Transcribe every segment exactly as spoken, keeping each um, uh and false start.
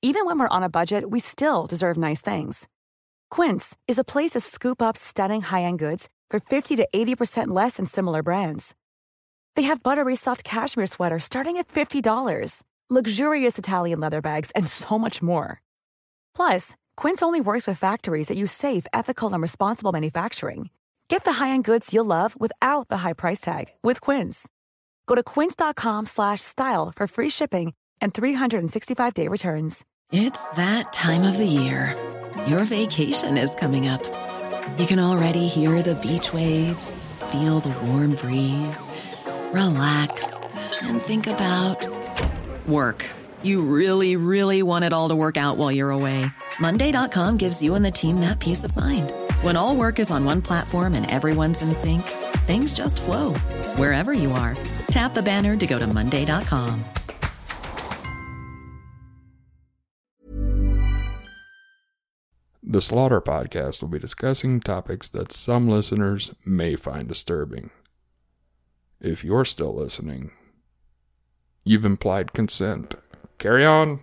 Even when we're on a budget, we still deserve nice things. Quince is a place to scoop up stunning high-end goods for fifty to eighty percent less than similar brands. They have buttery soft cashmere sweaters starting at fifty dollars, luxurious Italian leather bags, and so much more. Plus, Quince only works with factories that use safe, ethical, and responsible manufacturing. Get the high-end goods you'll love without the high price tag with Quince. Go to quince.com slash style for free shipping and three sixty-five day returns. It's that time of the year. Your vacation is coming up. You can already hear the beach waves, feel the warm breeze, relax, and think about work. You really, really want it all to work out while you're away. Monday dot com gives you and the team that peace of mind. When all work is on one platform and everyone's in sync, things just flow. Wherever you are, tap the banner to go to Monday dot com. The Slaughter Podcast will be discussing topics that some listeners may find disturbing. If you're still listening, you've implied consent. Carry on.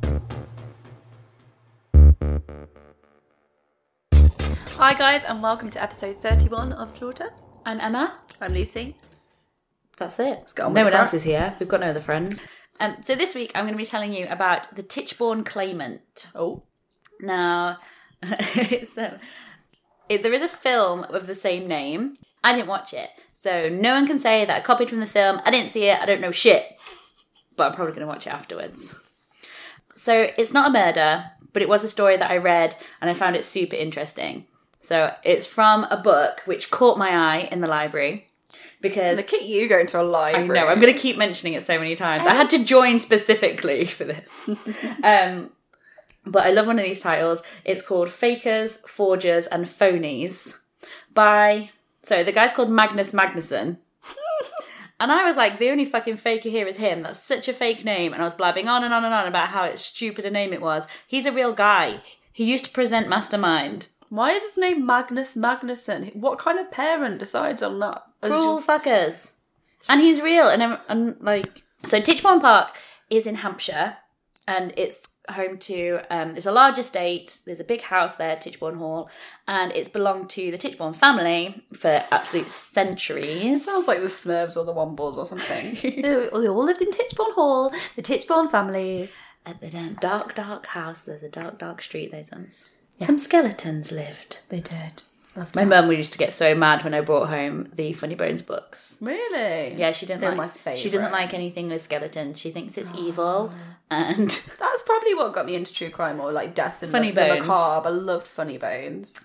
Hi guys, and welcome to episode thirty-one of Slaughter. I'm Emma. I'm Lucy. That's it. Let's get on with no the one crack. else is here. We've got no other friends. Um, so this week I'm going to be telling you about the Tichborne Claimant. Oh. Now, it's, um, it, there is a film of the same name. I didn't watch it, so no one can say that I copied from the film. I didn't see it. I don't know shit. But I'm probably going to watch it afterwards. So it's not a murder, but it was a story that I read and I found it super interesting. So it's from a book which caught my eye in the library because... Look at you going to a library. I know, I'm going to keep mentioning it so many times. I had to join specifically for this. um, but I love one of these titles. It's called Fakers, Forgers and Phonies by... So the guy's called Magnus Magnusson. And I was like, the only fucking faker here is him. That's such a fake name. And I was blabbing on and on and on about how it's stupid a name it was. He's a real guy. He used to present Mastermind. Why is his name Magnus Magnusson? What kind of parent decides on that? Cruel fuckers. And he's real. And, I'm, and like, so Tichborne Park is in Hampshire. And it's home to, um, there's a large estate. There's a big house there, Tichborne Hall. And it's belonged to the Tichborne family for absolute centuries. Sounds like the Smurfs or the Wombles or something. they, they all lived in Tichborne Hall, the Tichborne family. At the dark, dark house, there's a dark, dark street, those ones. Yeah. Some skeletons lived. They did. Loved My that. mum used to get so mad when I brought home the Funny Bones books. Really? Yeah, she didn't They're like. my favourite. She doesn't like anything with skeletons. She thinks it's oh. evil, and that's probably what got me into true crime or like death and Funny the, Bones. the macabre. I loved Funny Bones.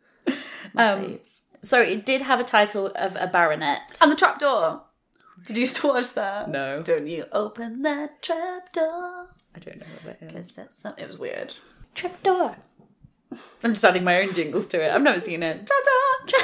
um, so it did have a title of a baronet. And the trapdoor. Did you used to watch that? No. Don't you open that trapdoor? I don't know what that is. That's not, it was weird. Trapdoor. I'm just adding my own jingles to it. I've never seen it. Trapdoor!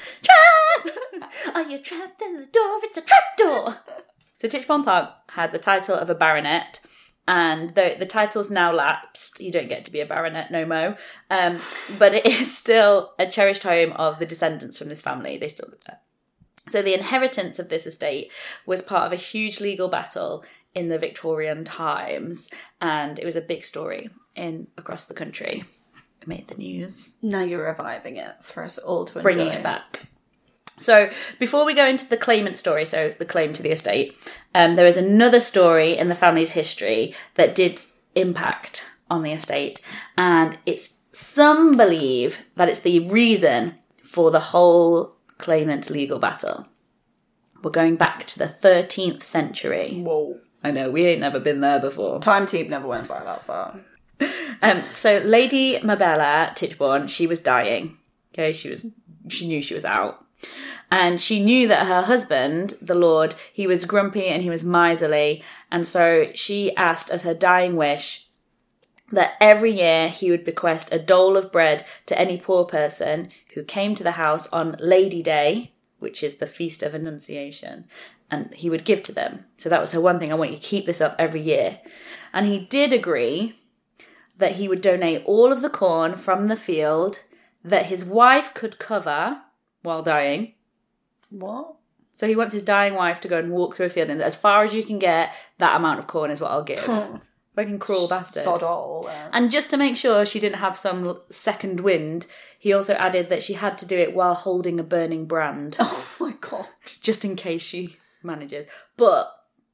Trap! Trap! Are you trapped in the door? It's a trapdoor! So Tichborne Park had the title of a baronet, and the, the title's now lapsed. You don't get to be a baronet no mo. Um, but it is still a cherished home of the descendants from this family. They still live there. So the inheritance of this estate was part of a huge legal battle in the Victorian times, and it was a big story in across the country. It made the news. Now you're reviving it for us all to enjoy. Bringing it back. So before we go into the claimant story, so the claim to the estate, um, there is another story in the family's history that did impact on the estate, and it's some believe that it's the reason for the whole claimant legal battle. We're going back to the thirteenth century. Whoa. I know, we ain't never been there before. Time Team never went back that far. Um, so Lady Mabella Tichborne, she was dying. Okay, she was. She knew she was out. And she knew that her husband, the Lord, he was grumpy and he was miserly. And so she asked as her dying wish that every year he would bequest a dole of bread to any poor person who came to the house on Lady Day, which is the Feast of Annunciation, and he would give to them. So that was her one thing. I want you to keep this up every year. And he did agree that he would donate all of the corn from the field that his wife could cover while dying. What? So he wants his dying wife to go and walk through a field, and as far as you can get, that amount of corn is what I'll give. Fucking cruel bastard. Sod all. Uh. And just to make sure she didn't have some second wind, he also added that she had to do it while holding a burning brand. Oh my God. Just in case she manages. But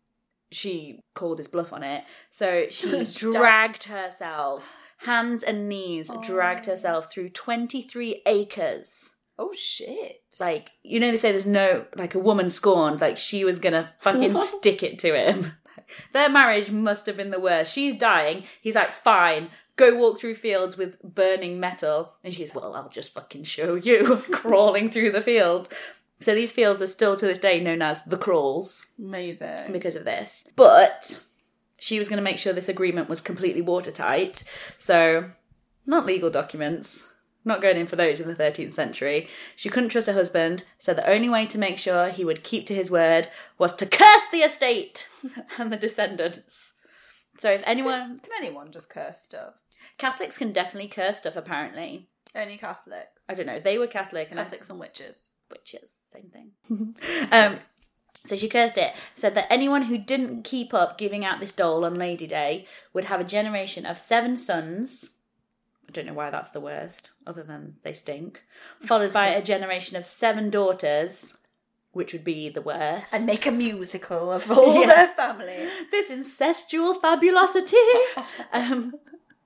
she called his bluff on it. So she dragged herself, hands and knees, oh. dragged herself through twenty-three acres. Oh, shit. Like, you know, they say there's no, like, a woman scorned. Like, she was going to fucking stick it to him. Their marriage must have been the worst. She's dying. He's like, fine, go walk through fields with burning metal. And she's, well, I'll just fucking show you, crawling through the fields. So these fields are still to this day known as the Crawls. Amazing. Because of this. But she was going to make sure this agreement was completely watertight. So, not legal documents. Not going in for those in the thirteenth century. She couldn't trust her husband, so the only way to make sure he would keep to his word was to curse the estate and the descendants. So if anyone... Can, can anyone just curse stuff? Catholics can definitely curse stuff, apparently. Only Catholics? I don't know. They were Catholic. And Catholics and witches. Witches, same thing. um, so she cursed it. Said that anyone who didn't keep up giving out this dole on Lady Day would have a generation of seven sons... I don't know why that's the worst, other than they stink. Followed by a generation of seven daughters, which would be the worst. And make a musical of all yeah. their family. This incestual fabulosity. um,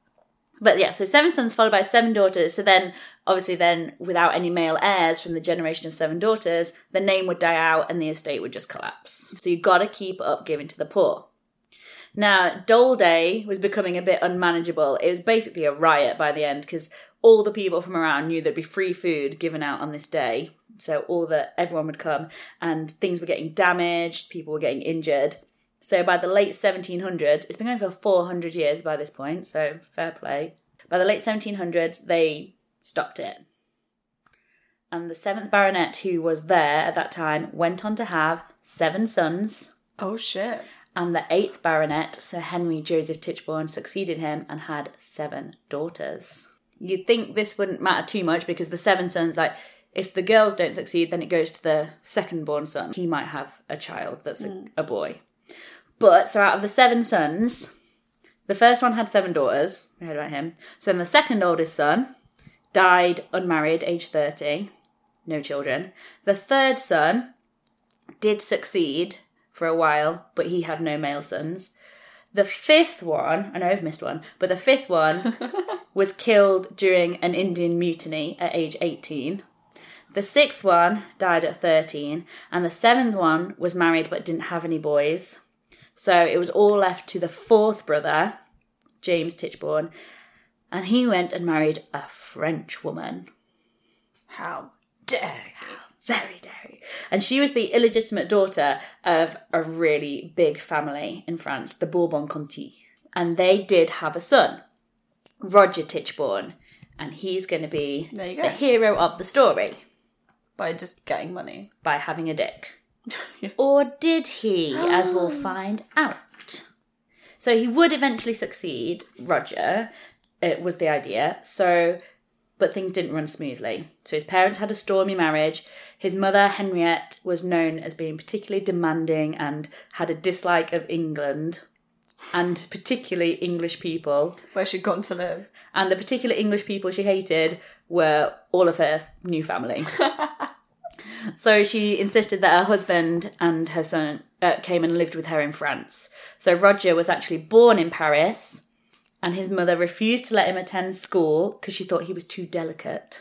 but yeah, so seven sons followed by seven daughters. So then, obviously then, without any male heirs from the generation of seven daughters, the name would die out and the estate would just collapse. So you've got to keep up giving to the poor. Now, Dole Day was becoming a bit unmanageable. It was basically a riot by the end because all the people from around knew there'd be free food given out on this day. So all the everyone would come and things were getting damaged, people were getting injured. So by the late seventeen hundreds, it's been going for four hundred years by this point, so fair play. By the late seventeen hundreds, they stopped it. And the seventh Baronet, who was there at that time, went on to have seven sons. Oh, shit. And the eighth Baronet, Sir Henry Joseph Tichborne, succeeded him and had seven daughters. You'd think this wouldn't matter too much because the seven sons, like, if the girls don't succeed, then it goes to the second-born son. He might have a child that's a, mm. a boy. But, so out of the seven sons, the first one had seven daughters. We heard about him. So then the second oldest son died unmarried, age thirty. No children. The third son did succeed for a while, but he had no male sons. The fifth one, I know I've missed one, but the fifth one was killed during an Indian mutiny at age eighteen. The sixth one died at thirteen, and the seventh one was married but didn't have any boys. So it was all left to the fourth brother, James Tichborne, and he went and married a French woman. How dare you? Very dairy. And she was the illegitimate daughter of a really big family in France, the Bourbon-Conti. And they did have a son, Roger Tichborne. And he's going to be the hero of the story. By just getting money. By having a dick. Yeah. Or did he, as we'll find out. So he would eventually succeed, Roger, it was the idea. So... But things didn't run smoothly. So his parents had a stormy marriage. His mother, Henriette, was known as being particularly demanding and had a dislike of England and particularly English people. Where she'd gone to live. And the particular English people she hated were all of her new family. So she insisted that her husband and her son uh, came and lived with her in France. So Roger was actually born in Paris. And his mother refused to let him attend school because she thought he was too delicate.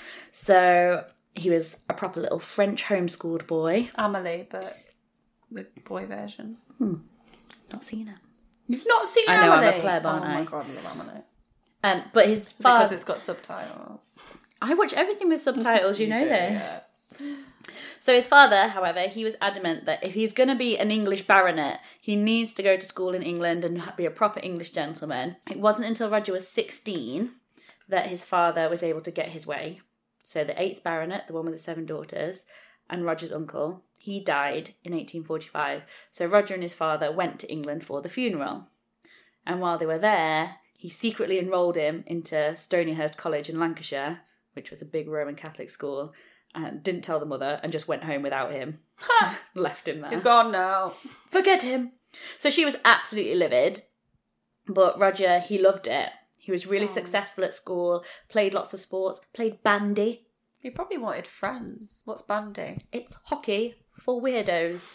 So he was a proper little French homeschooled boy. Amélie, but the boy version. Hmm. Not seen it. You've not seen I know, Amélie? I'm a pleb, aren't I? Oh my god, I love Amélie. Um, but his father... Because it's got subtitles. I watch everything with subtitles, you, you know do, this. Yeah. So his father, however, he was adamant that if he's going to be an English baronet, he needs to go to school in England and be a proper English gentleman. It wasn't until Roger was sixteen that his father was able to get his way. So the eighth baronet, the one with the seven daughters, and Roger's uncle, he died in eighteen forty-five. So Roger and his father went to England for the funeral. And while they were there, he secretly enrolled him into Stonyhurst College in Lancashire, which was a big Roman Catholic school, and didn't tell the mother and just went home without him. Left him there. He's gone now. Forget him. So she was absolutely livid. But Roger, he loved it. He was really Oh. successful at school, played lots of sports, played bandy. He probably wanted friends. What's bandy? It's hockey for weirdos.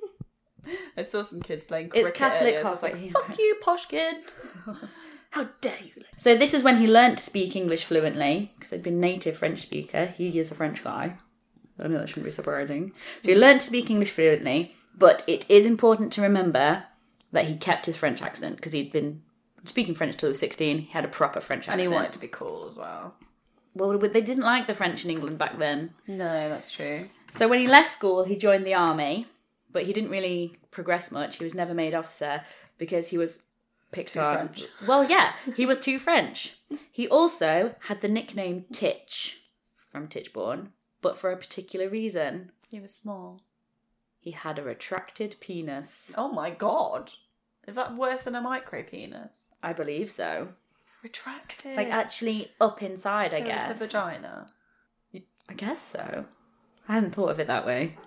I saw some kids playing cricket. It's Catholic earlier, so I was hockey. like, fuck you, posh kids. How dare you? So this is when he learnt to speak English fluently, because he'd been native French speaker. He is a French guy. I know that shouldn't be surprising. So he learnt to speak English fluently, but it is important to remember that he kept his French accent, because he'd been speaking French till he was sixteen. He had a proper French accent. And he wanted to be cool as well. Well, they didn't like the French in England back then. No, that's true. So when he left school, he joined the army, but he didn't really progress much. He was never made officer because he was picked Too on. French. Well, yeah, he was too French. He also had the nickname Titch from Titchborne, but for a particular reason. He was small. He had a retracted penis. Oh my god. Is that worse than a micro penis? I believe so. Retracted. Like actually up inside, so I guess. it's a vagina. I guess so. I hadn't thought of it that way.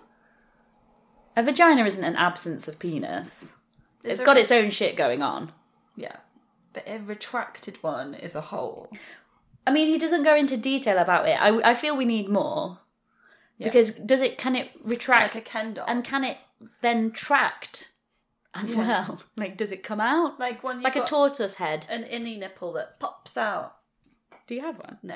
A vagina isn't an absence of penis. Is It's there got a- its own shit going on. Yeah. But a retracted one is a hole. I mean, he doesn't go into detail about it. I, I feel we need more. Yeah. Because does it, can it retract? Like a Ken doll. And can it then tract as Yeah. well? Like, does it come out? Like when you Like a got tortoise head. an innie nipple that pops out. Do you have one? No.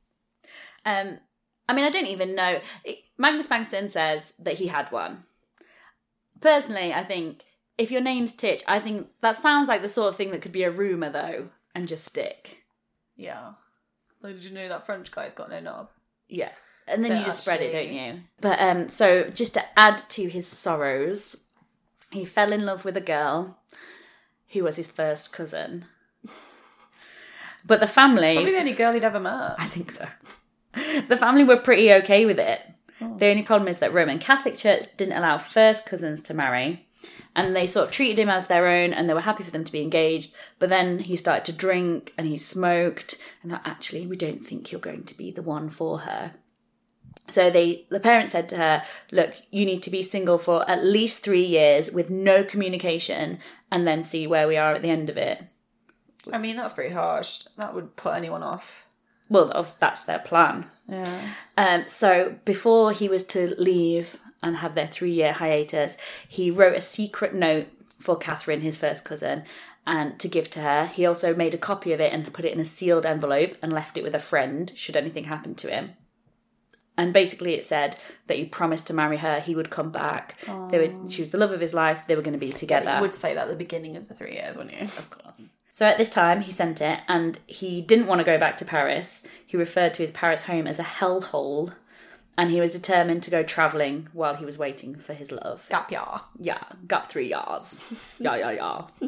Um, I mean, I don't even know. It, Magnus Bangston says that he had one. Personally, I think if your name's Titch, I think that sounds like the sort of thing that could be a rumour, though, and just stick. Yeah. Well, did you know that French guy's got no knob? Yeah. And then But you just spread it, actually- don't you? But um, so just to add to his sorrows, he fell in love with a girl who was his first cousin. But the family... Probably the only girl he'd ever met. I think so. The family were pretty okay with it. Oh. The only problem is that Roman Catholic Church didn't allow first cousins to marry, and they sort of treated him as their own, and they were happy for them to be engaged. But then he started to drink, and he smoked, and thought, actually, we don't think you're going to be the one for her. So they, the parents said to her, look, you need to be single for at least three years with no communication, and then see where we are at the end of it. I mean, that's pretty harsh. That would put anyone off. Well, that's their plan. Yeah. Um, so before he was to leave and have their three-year hiatus, he wrote a secret note for Catherine, his first cousin, and to give to her. He also made a copy of it and put it in a sealed envelope and left it with a friend should anything happen to him. And basically it said that he promised to marry her, he would come back. They would, she was the love of his life, they were going to be together. You would say that at the beginning of the three years, wouldn't you? Of course. So at this time, he sent it, and he didn't want to go back to Paris. He referred to his Paris home as a hellhole, and he was determined to go travelling while he was waiting for his love. Gap year. Yeah, got three years. Yeah, yeah, yeah.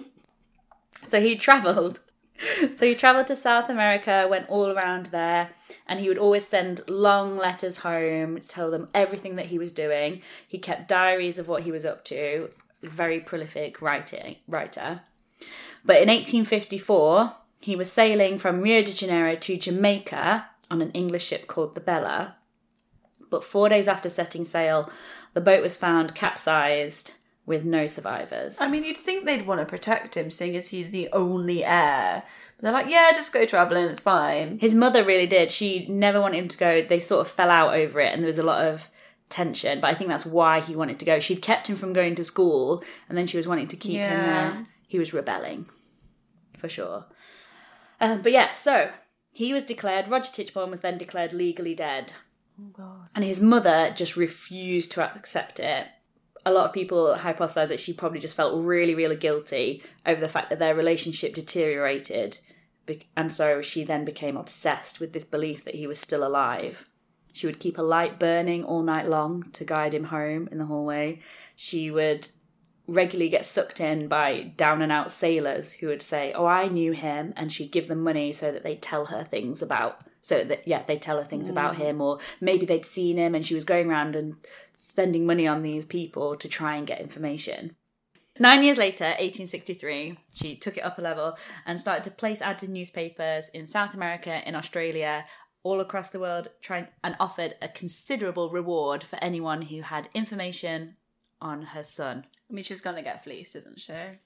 So he travelled. So he travelled to South America, went all around there, and he would always send long letters home to tell them everything that he was doing. He kept diaries of what he was up to. Very prolific writing, writer. But in eighteen fifty-four, he was sailing from Rio de Janeiro to Jamaica on an English ship called the Bella. But four days after setting sail, the boat was found capsized with no survivors. I mean, you'd think they'd want to protect him, seeing as he's the only heir. But they're like, yeah, just go travelling, it's fine. His mother really did. She never wanted him to go. They sort of fell out over it, and there was a lot of tension. But I think that's why he wanted to go. She'd kept him from going to school, and then she was wanting to keep him Yeah. there. He was rebelling, for sure. Um, but yeah, so he was declared, Roger Tichborne was then declared legally dead. Oh, God. And his mother just refused to accept it. A lot of people hypothesize that she probably just felt really, really guilty over the fact that their relationship deteriorated. And so she then became obsessed with this belief that he was still alive. She would keep a light burning all night long to guide him home in the hallway. She would regularly get sucked in by down and out sailors who would say, oh, I knew him, and she'd give them money so that they'd tell her things about, so that, yeah, they'd tell her things mm. about him, or maybe they'd seen him and she was going around and spending money on these people to try and get information. Nine years later, eighteen sixty-three, she took it up a level and started to place ads in newspapers in South America, in Australia, all across the world, trying and offered a considerable reward for anyone who had information on her son. I mean, she's going to get fleeced, isn't she?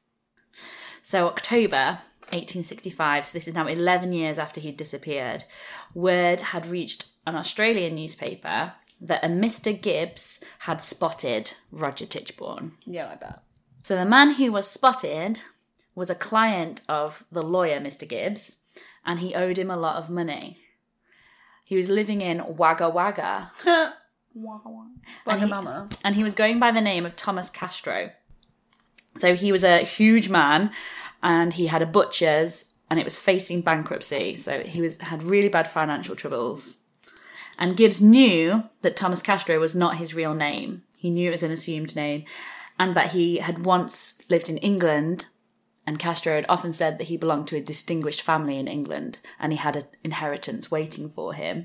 So October eighteen sixty-five, so this is now eleven years after he'd disappeared, word had reached an Australian newspaper that a Mister Gibbs had spotted Roger Tichborne. Yeah, I bet. So the man who was spotted was a client of the lawyer, Mister Gibbs, and he owed him a lot of money. He was living in Wagga Wagga. Wagga and, he, Mama. and he was going by the name of Thomas Castro. So he was a huge man, and he had a butcher's, and it was facing bankruptcy. So he was had really bad financial troubles. And Gibbs knew that Thomas Castro was not his real name. He knew it was an assumed name, and that he had once lived in England, and Castro had often said that he belonged to a distinguished family in England, and he had an inheritance waiting for him.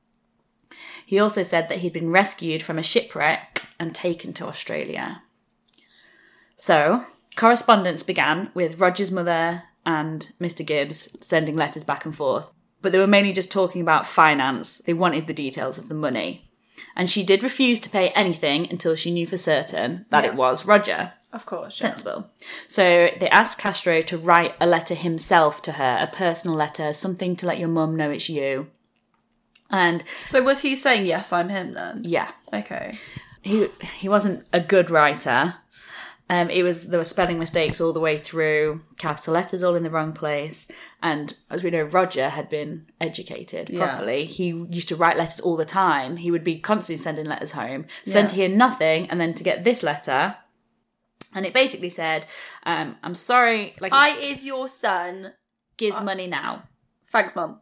He also said that he'd been rescued from a shipwreck and taken to Australia. So, correspondence began with Roger's mother and Mister Gibbs sending letters back and forth. But they were mainly just talking about finance. They wanted the details of the money. And she did refuse to pay anything until she knew for certain that Yeah. it was Roger. Of course, yeah. Sensible. So they asked Castro to write a letter himself to her, a personal letter, something to let your mum know it's you. And So was he saying, yes, I'm him then? yeah, Okay. he he wasn't a good writer. Um, it was there were spelling mistakes all the way through, capital letters all in the wrong place, and as we know, Roger had been educated Yeah. properly. He used to write letters all the time. He would be constantly sending letters home. So Yeah. then to hear nothing, and then to get this letter, and it basically said, um, "I'm sorry, like I is your son. gives money now." Thanks, Mum.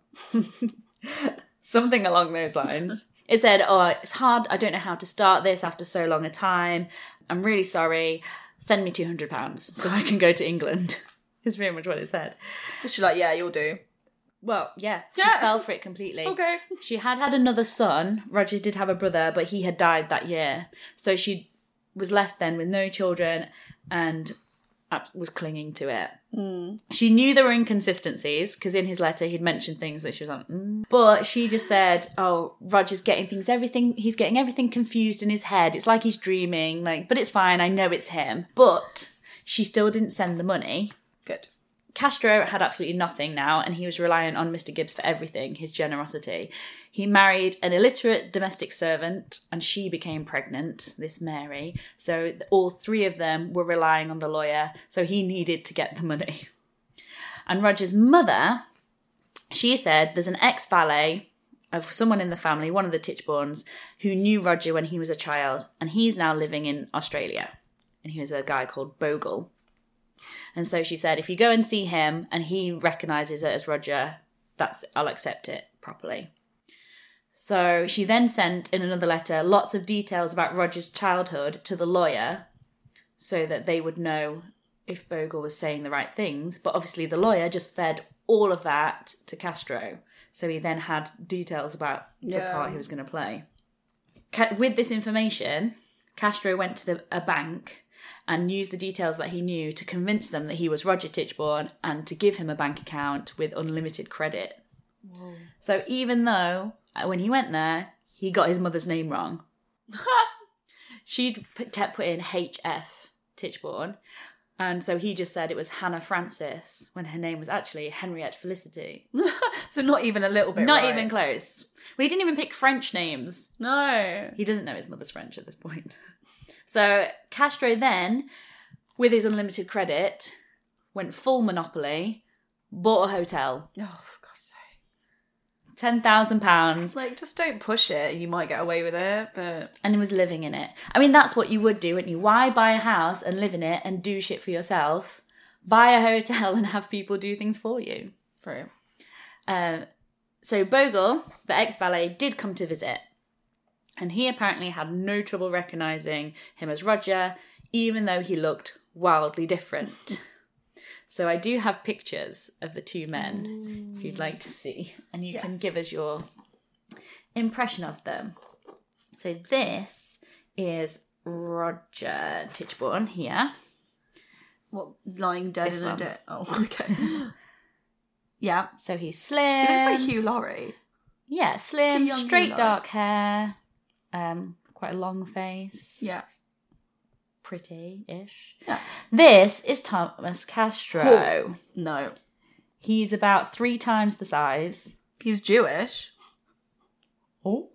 Something along those lines. It said, "Oh, it's hard. I don't know how to start this after so long a time. I'm really sorry. Send me two hundred pounds so I can go to England." Is very much what it said. She's like, yeah, you'll do. Well, yeah, she Yeah. fell for it completely. Okay. She had had another son. Roger did have a brother, but he had died that year. So she was left then with no children and abs- was clinging to it. Mm. She knew there were inconsistencies because in his letter he'd mentioned things that she was like, mm. But she just said, "Oh, Roger's getting things, everything, he's getting everything confused in his head. It's like he's dreaming, like, but it's fine. I know it's him." But she still didn't send the money. Good. Castro had absolutely nothing now, and he was reliant on Mister Gibbs for everything, his generosity. He married an illiterate domestic servant, and she became pregnant, this Mary. So all three of them were relying on the lawyer, so he needed to get the money. And Roger's mother, she said there's an ex-valet of someone in the family, one of the Tichbornes, who knew Roger when he was a child, and he's now living in Australia. And he was a guy called Bogle. And so she said, if you go and see him and he recognises it as Roger, that's I'll accept it properly. So she then sent in another letter lots of details about Roger's childhood to the lawyer so that they would know if Bogle was saying the right things. But obviously the lawyer just fed all of that to Castro. So he then had details about the Yeah. part he was going to play. Ca- With this information, Castro went to the, a bank and used the details that he knew to convince them that he was Roger Tichborne and to give him a bank account with unlimited credit. Whoa. So even though when he went there, he got his mother's name wrong. She'd put, kept putting H F Tichborne, and so he just said it was Hannah Frances when her name was actually Henriette Felicity. So not even a little bit Not right. even close. Well, he didn't even pick French names. No. He doesn't know his mother's French at this point. So Castro then, with his unlimited credit, went full monopoly, bought a hotel. Oh, for God's sake. ten thousand pounds. Like, just don't push it. You might get away with it, but... And he was living in it. I mean, that's what you would do, wouldn't you? Why buy a house and live in it and do shit for yourself? Buy a hotel and have people do things for you. Brilliant. Um, so Bogle, the ex-valet, did come to visit. And he apparently had no trouble recognising him as Roger, even though he looked wildly different. So I do have pictures of the two men, Ooh. If you'd like to see. And you yes. can give us your impression of them. So this is Roger Tichborne here. What, lying dead this in one. a dead... Oh, okay. Yeah. So he's slim. He looks like Hugh Laurie. Yeah, slim, Like straight Hugh dark hair, um, quite a long face. Yeah. Pretty-ish. Yeah. This is Thomas Castro. No. He's about three times the size. He's Jewish. Oh.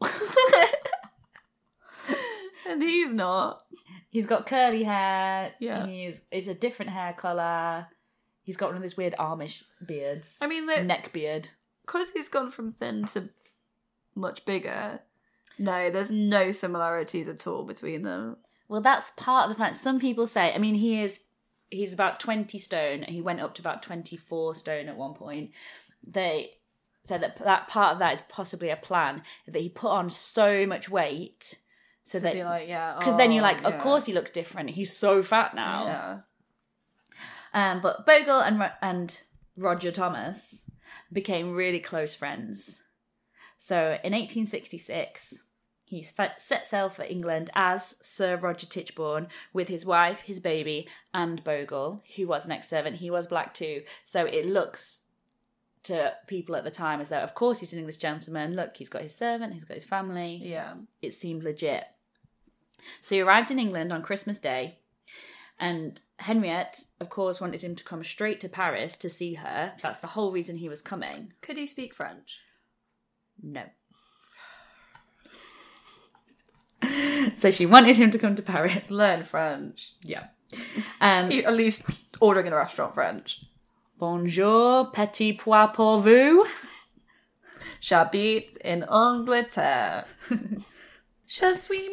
And he's not. He's got curly hair. Yeah. He's it's a different hair colour. He's got one of those weird Amish beards. I mean, the- neck beard. Because he's gone from thin to much bigger. No, there's no similarities at all between them. Well, that's part of the plan. Some people say, I mean, he is, he's about twenty stone. He went up to about twenty-four stone at one point. They said that that part of that is possibly a plan, that he put on so much weight. So To that, be like, yeah. because then you're oh, like, of yeah. course he looks different. He's so fat now. Yeah. Um, but Bogle and Ro- and Roger Thomas became really close friends. So in eighteen sixty-six, he set sail for England as Sir Roger Tichborne with his wife, his baby, and Bogle, who was an ex-servant. He was black too. So it looks to people at the time as though, of course, he's an English gentleman. Look, he's got his servant, he's got his family. Yeah. It seemed legit. So he arrived in England on Christmas Day, and Henriette, of course, wanted him to come straight to Paris to see her. That's the whole reason he was coming. Could he speak French? No. So she wanted him to come to Paris. Learn French. Yeah. Um, At least ordering in a restaurant French. Bonjour, petit pois pour vous. J'habite in Angleterre. Je suis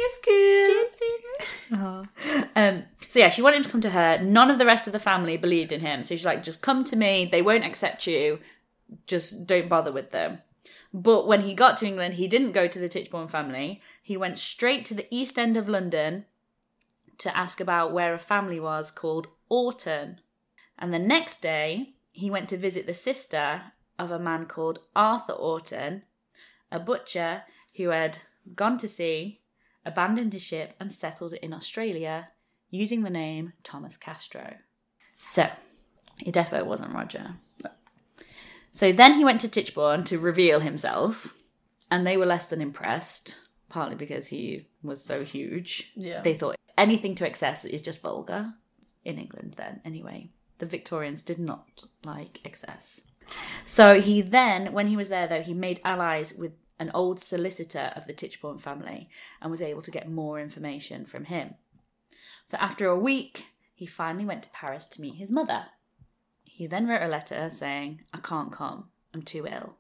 minuscule. Oh. Um, so yeah, she wanted him to come to her. None of the rest of the family believed in him. So she's like, just come to me. They won't accept you. Just don't bother with them. But when he got to England, he didn't go to the Tichborne family. He went straight to the East End of London to ask about where a family was called Orton. And the next day, he went to visit the sister of a man called Arthur Orton, a butcher who had gone to sea, abandoned his ship, and settled in Australia using the name Thomas Castro. So, he defo wasn't Roger. So then he went to Tichborne to reveal himself, and they were less than impressed, partly because he was so huge. Yeah. They thought anything to excess is just vulgar, in England then, anyway. The Victorians did not like excess. So he then, when he was there though, he made allies with an old solicitor of the Tichborne family and was able to get more information from him. So after a week, he finally went to Paris to meet his mother. He then wrote a letter saying, I can't come, I'm too ill.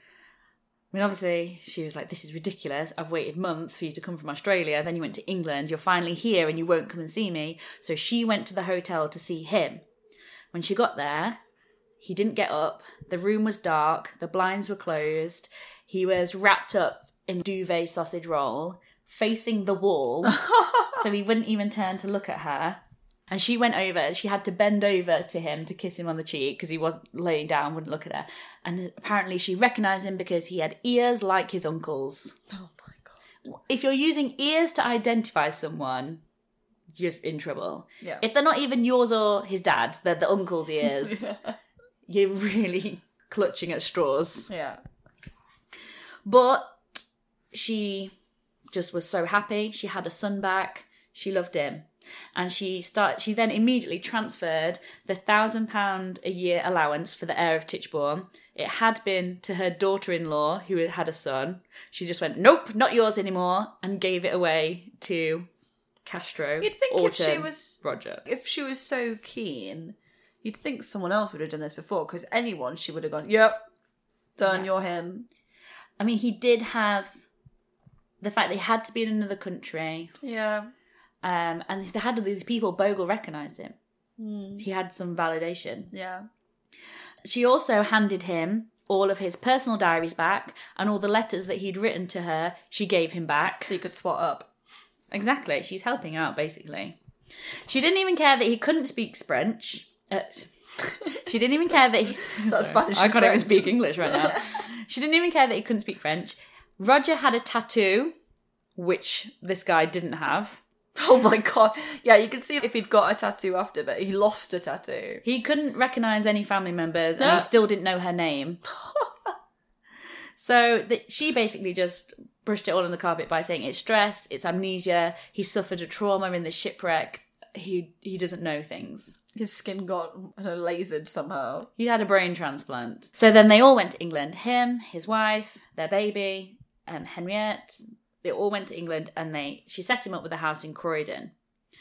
I mean, obviously, she was like, this is ridiculous. I've waited months for you to come from Australia. Then you went to England. You're finally here and you won't come and see me. So she went to the hotel to see him. When she got there, he didn't get up. The room was dark. The blinds were closed. He was wrapped up in duvet sausage roll, facing the wall. So he wouldn't even turn to look at her. And she went over, she had to bend over to him to kiss him on the cheek because he was laying down, wouldn't look at her. And apparently she recognised him because he had ears like his uncle's. Oh my God. If you're using ears to identify someone, you're in trouble. Yeah. If they're not even yours or his dad's, they're the uncle's ears, you're really clutching at straws. Yeah. But she just was so happy. She had a son back. She loved him. And she start. She then immediately transferred the thousand pound a year allowance for the heir of Tichborne. It had been to her daughter-in-law who had a son. She just went, nope, not yours anymore, and gave it away to Castro. You'd think Orton, if she was Roger. if she was so keen, you'd think someone else would have done this before. Because anyone, she would have gone, yep, done. Yeah. You're him. I mean, he did have the fact they had to be in another country. Yeah. Um, and they had all these people. Bogle recognised him. Mm. He had some validation. Yeah. She also handed him all of his personal diaries back, and all the letters that he'd written to her, she gave him back. So you could swat up. Exactly. She's helping out, basically. She didn't even care that he couldn't speak French. Uh, she didn't even care that he... That's Spanish I and can't even French. speak English right now. She didn't even care that he couldn't speak French. Roger had a tattoo, which this guy didn't have. Oh my God. Yeah, you could see if he'd got a tattoo after, but he lost a tattoo. He couldn't recognise any family members, and No. he still didn't know her name. So the, she basically just brushed it all on the carpet by saying it's stress, it's amnesia, he suffered a trauma in the shipwreck. he he doesn't know things. His skin got I don't know, lasered somehow. He had a brain transplant. So then they all went to England. Him, his wife, their baby, um, Henriette. They all went to England, and they she set him up with a house in Croydon.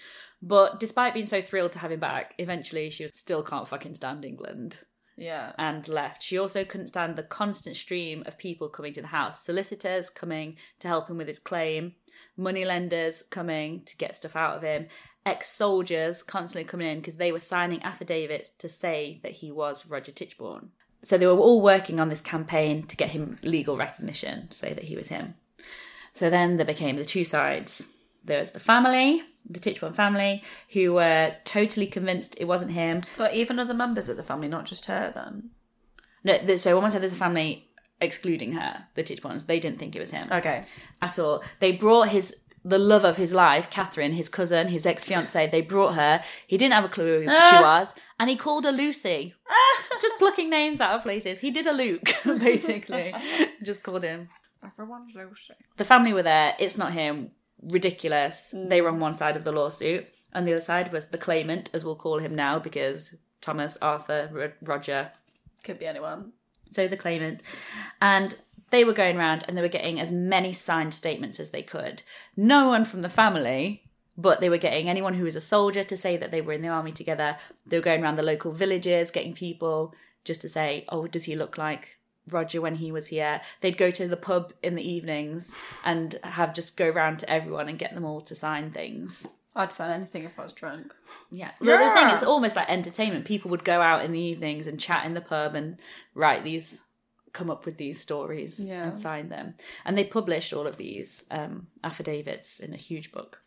But despite being so thrilled to have him back, eventually she was, still can't fucking stand England. Yeah. And left. She also couldn't stand the constant stream of people coming to the house. Solicitors coming to help him with his claim. Moneylenders coming to get stuff out of him. Ex-soldiers constantly coming in because they were signing affidavits to say that he was Roger Tichborne. So they were all working on this campaign to get him legal recognition, to say that he was him. So then there became the two sides. There was the family, the Tichborne family, who were totally convinced it wasn't him. But even other members of the family, not just her then? No, the, so when I said there's a family excluding her, the Tichbornes, they didn't think it was him. Okay. At all. They brought his the love of his life, Catherine, his cousin, his ex-fiancée, they brought her. He didn't have a clue who Ah. she was, and he called her Lucy. Just plucking names out of places. He did a Luke, basically. Just called him. Everyone's Lucy. The family were there. It's not him. Ridiculous. Mm. They were on one side of the lawsuit. On the other side was the claimant, as we'll call him now, because Thomas, Arthur, Ro- Roger. Could be anyone. So the claimant. And they were going around and they were getting as many signed statements as they could. No one from the family, but they were getting anyone who was a soldier to say that they were in the army together. They were going around the local villages, getting people just to say, oh, does he look like Roger when he was here? They'd go to the pub in the evenings and have just go round to everyone and get them all to sign things. I'd sign anything if I was drunk. Yeah. Well, they were saying Yeah. it's almost like entertainment. People would go out in the evenings and chat in the pub and write these, come up with these stories Yeah. and sign them. And they published all of these um, affidavits in a huge book.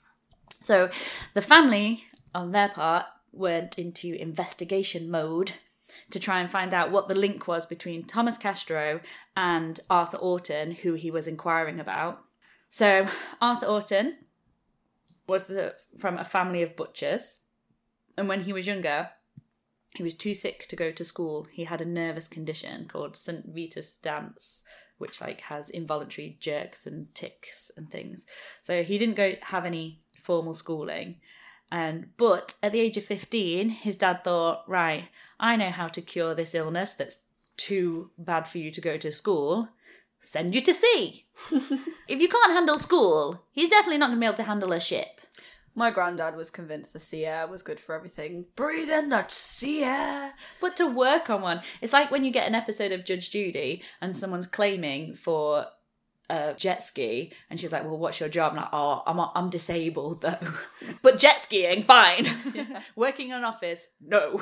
So the family, on their part, went into investigation mode to try and find out what the link was between Thomas Castro and Arthur Orton, who he was inquiring about. So Arthur Orton was the, from a family of butchers, and when he was younger, he was too sick to go to school. He had a nervous condition called Saint Vitus dance, which like has involuntary jerks and tics and things. So he didn't go have any formal schooling. And but at the age of fifteen, his dad thought, right, I know how to cure this illness that's too bad for you to go to school. Send you to sea. If you can't handle school, he's definitely not going to be able to handle a ship. My granddad was convinced the sea air was good for everything. Breathe in that sea air. But to work on one, it's like when you get an episode of Judge Judy and someone's claiming for a jet ski, and she's like, well, what's your job? I'm like, oh, I'm, I'm disabled though. But jet skiing, fine. Yeah. Working in an office, no.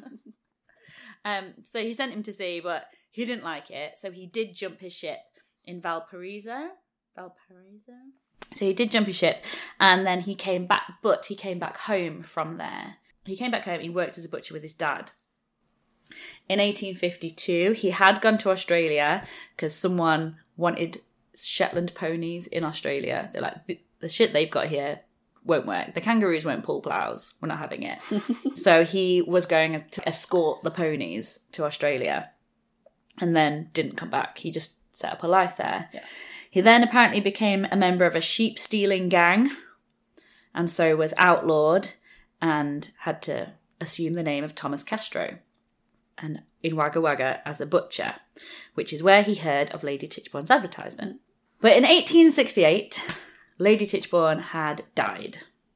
um, so he sent him to sea, but he didn't like it. So he did jump his ship in Valparaiso. Valparaiso? So he did jump his ship, and then he came back, but he came back home from there. He came back home, he worked as a butcher with his dad. In eighteen fifty-two, he had gone to Australia because someone wanted Shetland ponies in Australia. They're like, the, the shit they've got here won't work. The kangaroos won't pull ploughs. We're not having it. So he was going to escort the ponies to Australia and then didn't come back. He just set up a life there. Yeah. He then apparently became a member of a sheep stealing gang, and so was outlawed and had to assume the name of Thomas Castro and in Wagga Wagga as a butcher, which is where he heard of Lady Tichborne's advertisement. But in eighteen sixty-eight, Lady Tichborne had died.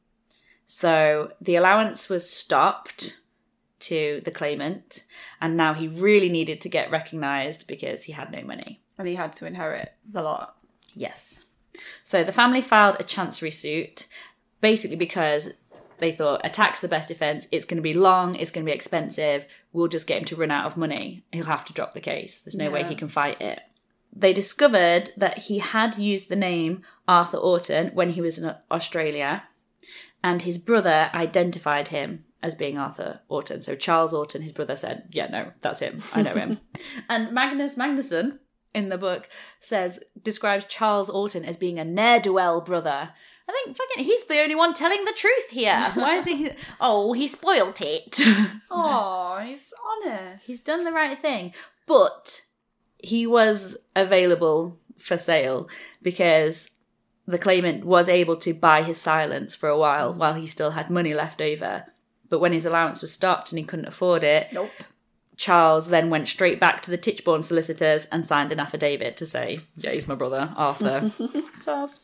So the allowance was stopped to the claimant, and now he really needed to get recognised because he had no money. And he had to inherit the lot. Yes. So the family filed a chancery suit, basically because they thought, attack's the best defence, it's going to be long, it's going to be expensive, we'll just get him to run out of money. He'll have to drop the case. There's no way Yeah. he can fight it. They discovered that he had used the name Arthur Orton when he was in Australia, and his brother identified him as being Arthur Orton. So Charles Orton, his brother, said, yeah, no, that's him. I know him. And Magnus Magnusson, in the book, says, describes Charles Orton as being a ne'er-do-well brother. I think fucking he's the only one telling the truth here. Why is he? Oh, he spoilt it. Oh, he's honest. He's done the right thing. But he was available for sale because the claimant was able to buy his silence for a while while he still had money left over. But when his allowance was stopped and he couldn't afford it, Nope. Charles then went straight back to the Tichborne solicitors and signed an affidavit to say, yeah, he's my brother, Arthur. Sauce.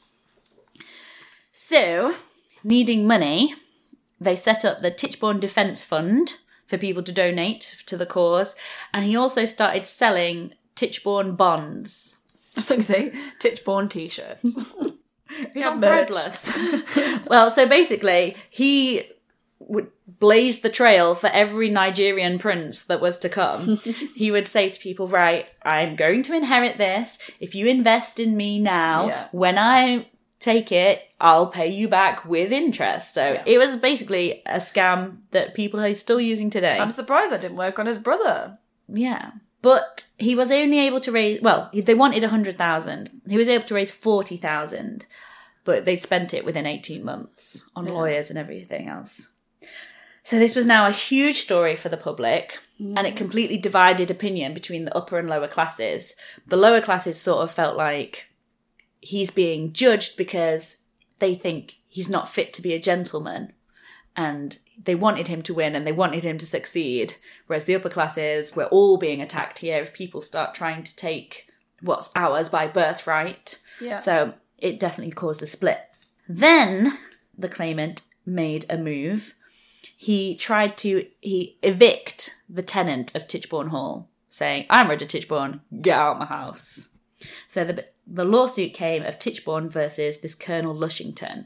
So, needing money, they set up the Tichborne Defence Fund for people to donate to the cause, and he also started selling Tichborne bonds. I think they Tichborne t-shirts. He's on threadless. Well, so basically, he would blaze the trail for every Nigerian prince that was to come. He would say to people, right, I'm going to inherit this. If you invest in me now, Yeah. when I take it, I'll pay you back with interest. So Yeah. it was basically a scam that people are still using today. I'm surprised that didn't work on his brother. Yeah. But he was only able to raise, well, they wanted one hundred thousand. He was able to raise forty thousand, but they'd spent it within eighteen months on Yeah. lawyers and everything else. So this was now a huge story for the public, and it completely divided opinion between the upper and lower classes. The lower classes sort of felt like he's being judged because they think he's not fit to be a gentleman, and they wanted him to win and they wanted him to succeed. Whereas the upper classes, we're all being attacked here if people start trying to take what's ours by birthright. Yeah. So it definitely caused a split. Then the claimant made a move. He tried to he evict the tenant of Tichborne Hall, saying, I'm Roger Tichborne, get out my house. So the the lawsuit came of Tichborne versus this Colonel Lushington.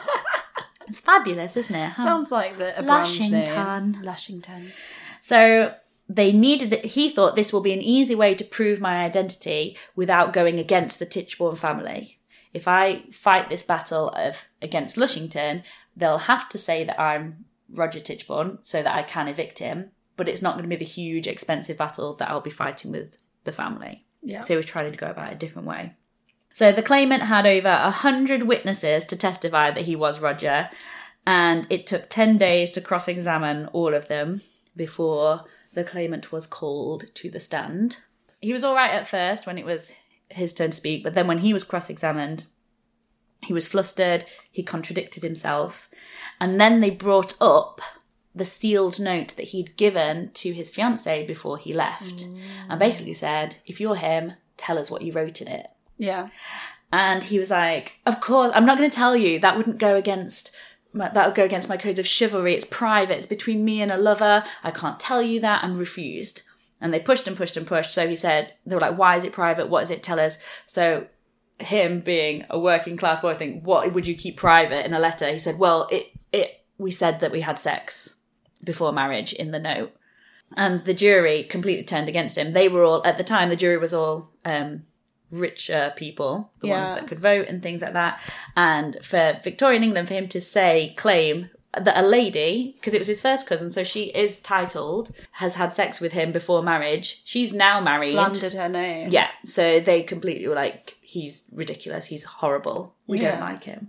It's fabulous, isn't it? How- Sounds like the a brand Lushington. name. Lushington. So they needed that. He thought this will be an easy way to prove my identity without going against the Tichborne family. If I fight this battle of against Lushington, they'll have to say that I'm Roger Tichborne so that I can evict him, but it's not going to be the huge expensive battle that I'll be fighting with the family. Yeah. So he was trying to go about it a different way. So the claimant had over a hundred witnesses to testify that he was Roger, and it took ten days to cross-examine all of them before the claimant was called to the stand. He was all right at first when it was his turn to speak, but then when he was cross-examined, he was flustered, he contradicted himself, and then they brought up the sealed note that he'd given to his fiancée before he left, mm. and basically said, if you're him, tell us what you wrote in it. Yeah. And he was like, of course, I'm not going to tell you. That wouldn't go against, that would go against my codes of chivalry. It's private. It's between me and a lover. I can't tell you that. And refused. And they pushed and pushed and pushed. So he said, they were like, why is it private? What does it tell us? So him being a working class boy, think, what would you keep private in a letter? He said, well, it, it, we said that we had sex before marriage in the note. And the jury completely turned against him. They were all, at the time, the jury was all, um, richer people, the yeah. ones that could vote and things like that. And for Victorian England, for him to say, claim that a lady, because it was his first cousin, so she is titled, has had sex with him before marriage. She's now married. Slandered her name. Yeah. So they completely were like, he's ridiculous. He's horrible. We yeah. don't like him.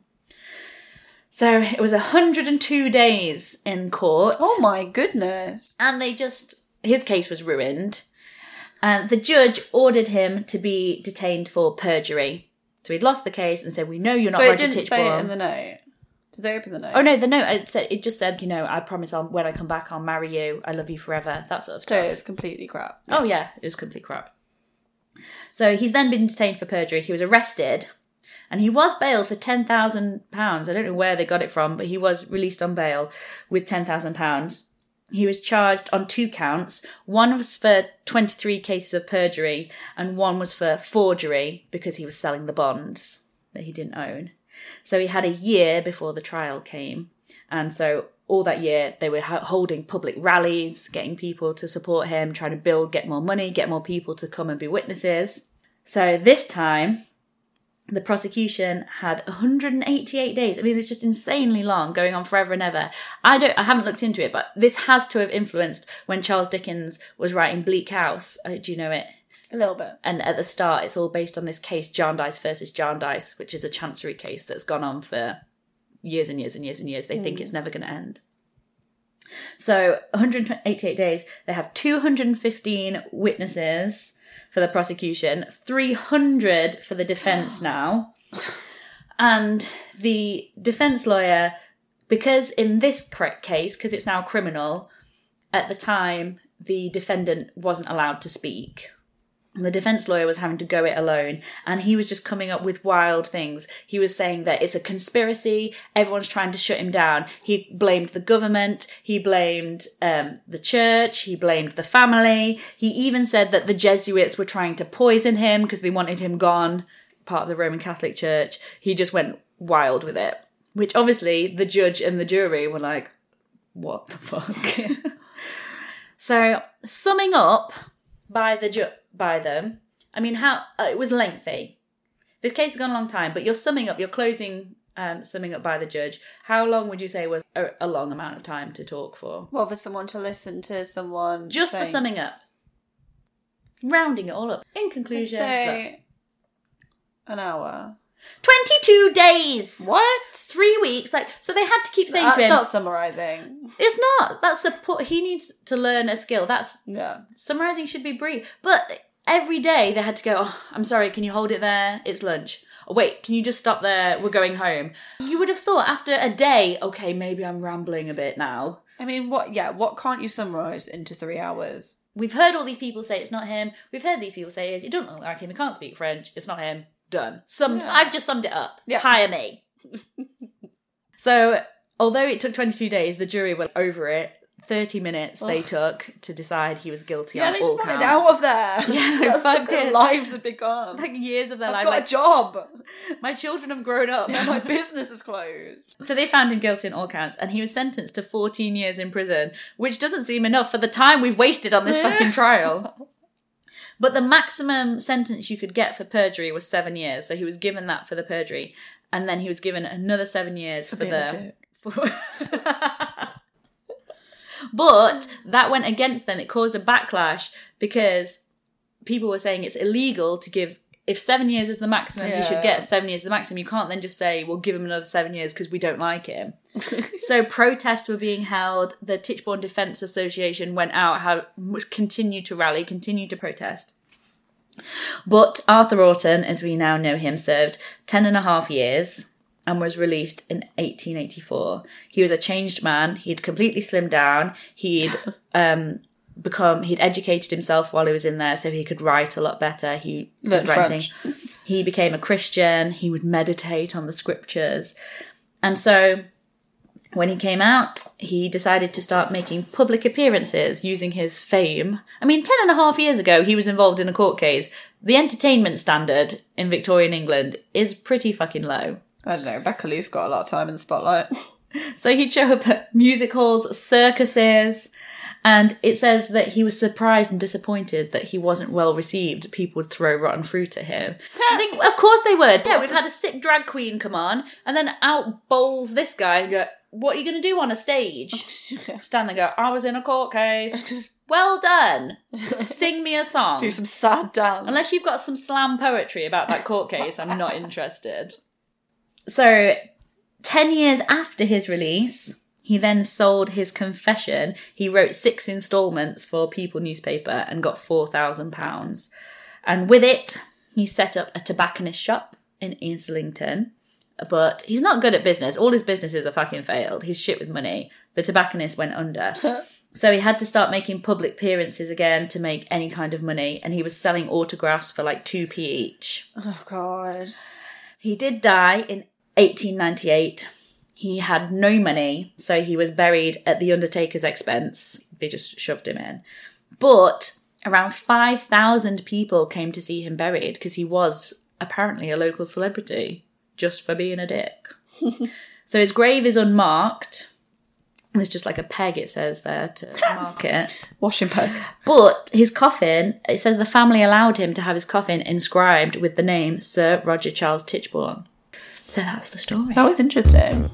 So it was one hundred two days in court. Oh my goodness. And they just, his case was ruined. And the judge ordered him to be detained for perjury. So he'd lost the case and said, we know you're not so Roger it didn't Tichborne. say it in the note? Did they open the note? Oh, no, the note, it, said, it just said, you know, I promise I'll, when I come back, I'll marry you. I love you forever. That sort of So stuff. it's completely crap. Oh, yeah, it was complete crap. So he's then been detained for perjury. He was arrested and he was bailed for ten thousand pounds. I don't know where they got it from, but he was released on bail with ten thousand pounds. He was charged on two counts. One was for twenty-three cases of perjury and one was for forgery because he was selling the bonds that he didn't own. So he had a year before the trial came. And so all that year they were holding public rallies, getting people to support him, trying to build, get more money, get more people to come and be witnesses. So this time the prosecution had one hundred eighty-eight days. I mean, it's just insanely long, going on forever and ever. I don't, I haven't looked into it, but this has to have influenced when Charles Dickens was writing Bleak House. Uh, do you know it? A little bit. And at the start, it's all based on this case, Jarndyce versus Jarndyce, which is a chancery case that's gone on for years and years and years and years. They mm. think it's never going to end. So one hundred eighty-eight days. They have two hundred fifteen witnesses for the prosecution, three hundred for the defence now. And the defence lawyer, because in this correct case, because it's now criminal, at the time, the defendant wasn't allowed to speak. And the defence lawyer was having to go it alone. And he was just coming up with wild things. He was saying that it's a conspiracy. Everyone's trying to shut him down. He blamed the government. He blamed um, the church. He blamed the family. He even said that the Jesuits were trying to poison him because they wanted him gone, part of the Roman Catholic Church. He just went wild with it. Which obviously the judge and the jury were like, what the fuck? So, summing up by the ju- by them, I mean, how uh, it was lengthy. This case has gone a long time, but you're summing up, you're closing, um, summing up by the judge. How long would you say was a, a long amount of time to talk for? Well, for someone to listen to someone Just saying... for summing up. Rounding it all up. In conclusion, say look. an hour. twenty-two days! What? Three weeks. Like, so they had to keep saying That's to him... not summarising. It's not. That's a... Pu- he needs to learn a skill. That's... Yeah. Summarising should be brief. But every day they had to go, oh, I'm sorry, can you hold it there? It's lunch. Oh, wait, can you just stop there? We're going home. You would have thought after a day, okay, maybe I'm rambling a bit now. I mean, what? Yeah, what can't you summarise into three hours? We've heard all these people say it's not him. We've heard these people say it doesn't look like him. He can't speak French. It's not him. Done. Some. Yeah. I've just summed it up. Yeah. Hire me. So, although it took twenty-two days, the jury were over it. thirty minutes they took to decide he was guilty Yeah, on they all just wanted counts. out of there. Yeah, That's fuck what their it. lives have become. Like years of their I've life. got Like, a job. my children have grown up. Yeah, my business is closed. So they found him guilty on all counts, and he was sentenced to fourteen years in prison, which doesn't seem enough for the time we've wasted on this fucking trial. But the maximum sentence you could get for perjury was seven years, so he was given that for the perjury, and then he was given another seven years for, For being a the... dick. For... But that went against them. It caused a backlash because people were saying it's illegal to give... If seven years is the maximum, Yeah. you should get seven years is the maximum. You can't then just say, we'll give him another seven years because we don't like him. So protests were being held. The Tichborne Defence Association went out, had, continued to rally, continued to protest. But Arthur Orton, as we now know him, served ten and a half years and was released in eighteen eighty-four. He was a changed man. He'd completely slimmed down. He'd... um. become he'd educated himself while he was in there so he could write a lot better. He Learned was writing French. things. He became a Christian. He would meditate on the scriptures. And so when he came out, he decided to start making public appearances using his fame. I mean, ten and a half years ago, he was involved in a court case. The entertainment standard in Victorian England is pretty fucking low. I don't know. Rebecca Luce got a lot of time in the spotlight. So he'd show up at music halls, circuses, and it says that he was surprised and disappointed that he wasn't well received. People would throw rotten fruit at him. I think, of course they would. Yeah, we've had a sick drag queen come on, and then out bowls this guy and go, what are you going to do on a stage? Stand there and go, I was in a court case. Well done. Sing me a song. Do some sad dance. Unless you've got some slam poetry about that court case, I'm not interested. So, ten years after his release, he then sold his confession. He wrote six instalments for People newspaper and got four thousand pounds. And with it, he set up a tobacconist shop in Islington. But he's not good at business. All his businesses are fucking failed. He's shit with money. The tobacconist went under. So he had to start making public appearances again to make any kind of money. And he was selling autographs for like two p each. Oh, God. He did die in eighteen ninety-eight. He had no money, so he was buried at the undertaker's expense. They just shoved him in. But around five thousand people came to see him buried because he was apparently a local celebrity just for being a dick. So his grave is unmarked. There's just like a peg, it says there, to mark it. Washing peg. But his coffin, it says the family allowed him to have his coffin inscribed with the name Sir Roger Charles Tichborne. So that's the story. That was interesting.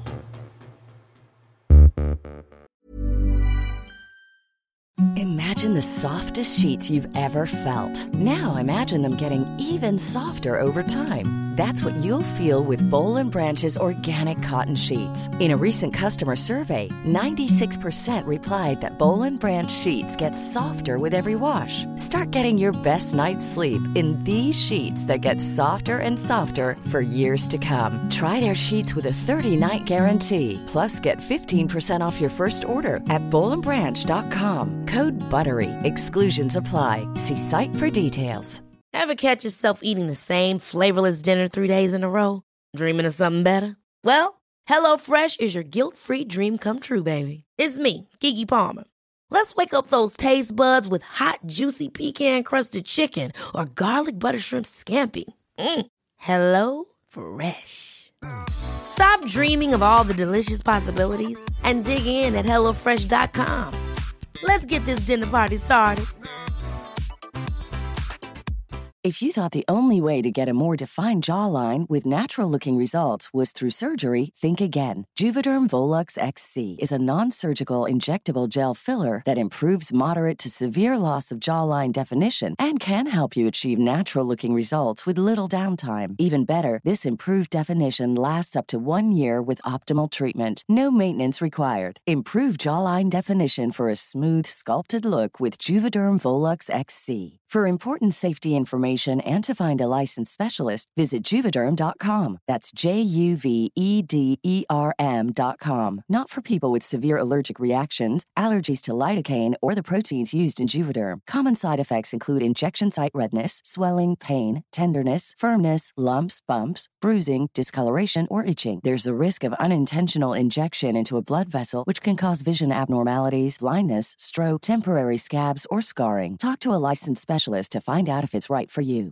Imagine the softest sheets you've ever felt. Now imagine them getting even softer over time. That's what you'll feel with Bowl and Branch's organic cotton sheets. In a recent customer survey, ninety-six percent replied that Bowl and Branch sheets get softer with every wash. Start getting your best night's sleep in these sheets that get softer and softer for years to come. Try their sheets with a thirty-night guarantee. Plus, get fifteen percent off your first order at bowl and branch dot com. Code BUTTERY. Exclusions apply. See site for details. Ever catch yourself eating the same flavorless dinner three days in a row? Dreaming of something better? Well, HelloFresh is your guilt-free dream come true, baby. It's me, Keke Palmer. Let's wake up those taste buds with hot, juicy pecan-crusted chicken or garlic butter shrimp scampi. Mm. Hello Fresh. Stop dreaming of all the delicious possibilities and dig in at hello fresh dot com. Let's get this dinner party started. If you thought the only way to get a more defined jawline with natural-looking results was through surgery, think again. Juvederm Volux X C is a non-surgical injectable gel filler that improves moderate to severe loss of jawline definition and can help you achieve natural-looking results with little downtime. Even better, this improved definition lasts up to one year with optimal treatment. No maintenance required. Improve jawline definition for a smooth, sculpted look with Juvederm Volux X C. For important safety information and to find a licensed specialist, visit Juvederm dot com. That's J U V E D E R M dot com. Not for people with severe allergic reactions, allergies to lidocaine, or the proteins used in Juvederm. Common side effects include injection site redness, swelling, pain, tenderness, firmness, lumps, bumps, bruising, discoloration, or itching. There's a risk of unintentional injection into a blood vessel, which can cause vision abnormalities, blindness, stroke, temporary scabs, or scarring. Talk to a licensed specialist to find out if it's right for you.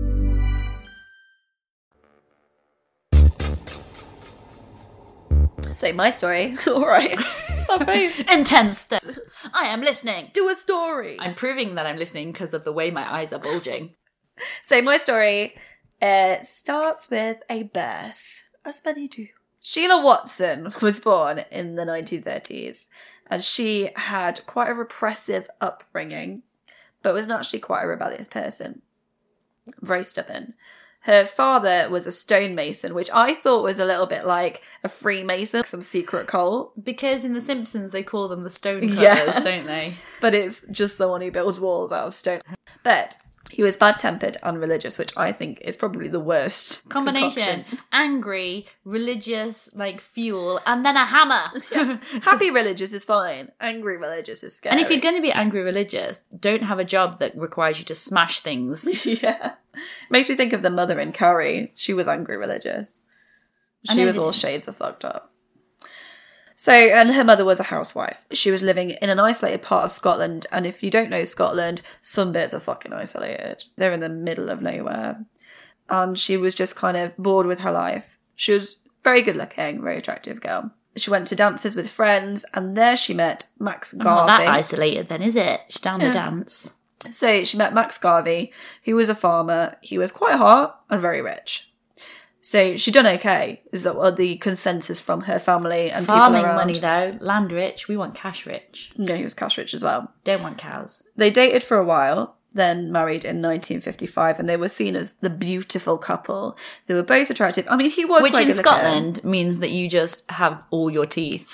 So my story. All right. Intense stuff. I am listening. Do a story. I'm proving that I'm listening because of the way my eyes are bulging. So my story uh, starts with a birth, as many do. Sheila Watson was born in the nineteen thirties, and she had quite a repressive upbringing, but was naturally quite a rebellious person. Very stubborn. Her father was a stonemason, which I thought was a little bit like a Freemason, some secret cult. Because in The Simpsons they call them the stonecutters, Yeah. don't they? But it's just someone who builds walls out of stone. But he was bad-tempered and religious, which I think is probably the worst Combination. concoction. Angry, religious, like fuel, and then a hammer. Yeah. Happy religious is fine. Angry religious is scary. And if you're going to be angry religious, don't have a job that requires you to smash things. Yeah. Makes me think of the mother in Carrie. She was angry religious. I She know was it all is. shades of fucked up. So, and her mother was a housewife. She was living in an isolated part of Scotland, and if you don't know Scotland, some bits are fucking isolated. They're in the middle of nowhere. And she was just kind of bored with her life. She was very good looking, very attractive girl. She went to dances with friends, and there she met Max Not Garvey. that isolated then, is it? She's down Yeah. the dance. So she met Max Garvey, who was a farmer. He was quite hot and very rich. So she done okay, is that what the consensus from her family and Farming people around. money though, land rich, we want cash rich. No, he was cash rich as well. Don't want cows. They dated for a while, then married in nineteen fifty-five, and they were seen as the beautiful couple. They were both attractive. I mean, he was Which quite in good looking. Scotland means that you just have all your teeth.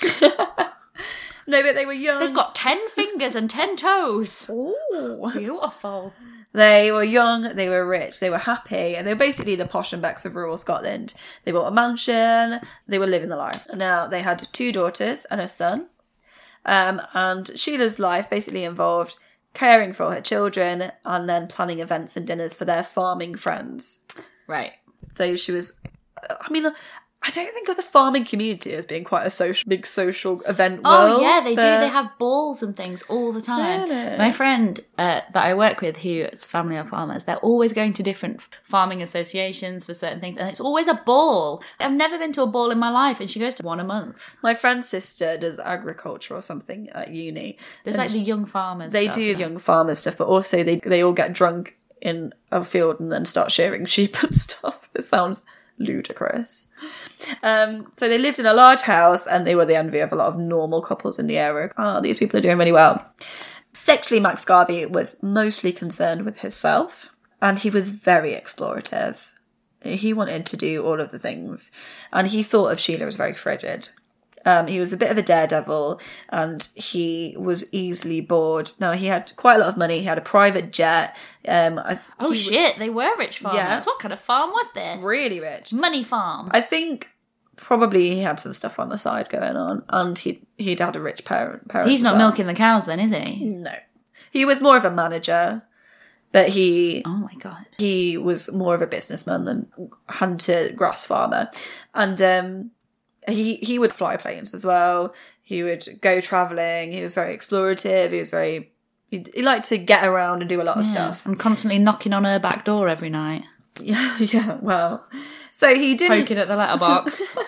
No, but they were young. They've got ten fingers and ten toes. Ooh. Beautiful. They were young, they were rich, they were happy, and they were basically the posh and becks of rural Scotland. They bought a mansion, they were living the life. Now, they had two daughters and a son, um, and Sheila's life basically involved caring for her children and then planning events and dinners for their farming friends. Right. So she was, I mean, I don't think of the farming community as being quite a social, big social event Oh world. yeah, they do. but- They have balls and things all the time. Really? My friend uh, that I work with, who's family of farmers, they're always going to different farming associations for certain things, and it's always a ball. I've never been to a ball in my life, and she goes to one a month. My friend's sister does agriculture or something at uni. There's and like the young farmers. They stuff, do yeah. young farmer stuff, but also they they all get drunk in a field and then start shearing sheep and stuff. It sounds ludicrous. Um, so they lived in a large house and they were the envy of a lot of normal couples in the area. Oh, these people are doing really well. Sexually, Max Garvey was mostly concerned with himself, and he was very explorative. He wanted to do all of the things. And he thought of Sheila as very frigid. Um, he was a bit of a daredevil, and he was easily bored. Now, he had quite a lot of money. He had a private jet. Um, I, oh, he shit. W- they were rich farmers. Yeah. What kind of farm was this? Really rich. Money farm. I think probably he had some stuff on the side going on, and he'd, he'd had a rich parent. parent He's not well. milking the cows then, is he? No. He was more of a manager, but he... Oh, my God. He was more of a businessman than hunter grass farmer. And um, he he would fly planes as well. He would go travelling. He was very explorative. He was very... He, he liked to get around and do a lot of Yeah. stuff. And constantly knocking on her back door every night. Yeah, yeah, well... So he didn't... Poking at the letterbox.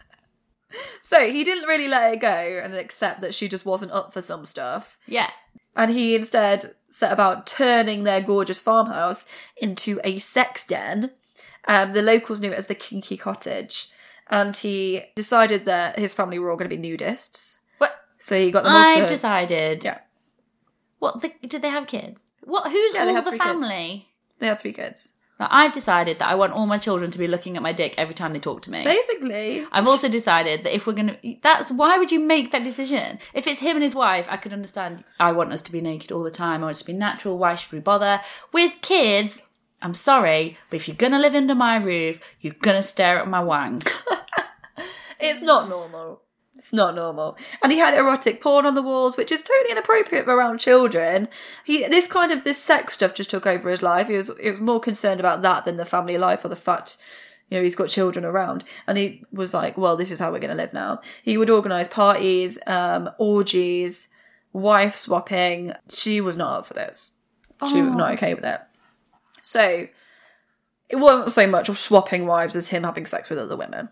So he didn't really let it go and accept that she just wasn't up for some stuff. Yeah. And he instead set about turning their gorgeous farmhouse into a sex den. Um, the locals knew it as the Kinky Cottage. And he decided that his family were all going to be nudists. What? So he got them all I've to... decided. Yeah. What? The, did they have kids? What? Who's Yeah, they all had the three kids. family? They have three kids. Now, I've decided that I want all my children to be looking at my dick every time they talk to me. Basically. I've also decided that if we're going to... That's... Why would you make that decision? If it's him and his wife, I could understand. I want us to be naked all the time. I want us to be natural. Why should we bother? With kids, I'm sorry, but if you're going to live under my roof, you're going to stare at my wang. It's not normal. It's not normal. And he had erotic porn on the walls, which is totally inappropriate around children. He this kind of this sex stuff just took over his life. He was he was more concerned about that than the family life or the fact, you know, he's got children around. And he was like, well, this is how we're going to live now. He would organise parties, um, orgies, wife swapping. She was not up for this. She was not okay with it. So it wasn't so much of swapping wives as him having sex with other women.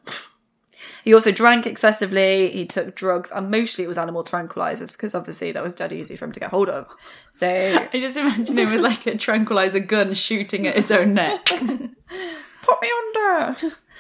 He also drank excessively, he took drugs, and mostly it was animal tranquilizers, because obviously that was dead easy for him to get hold of. So I just imagine him with like a tranquilizer gun shooting at his own neck. Put me under!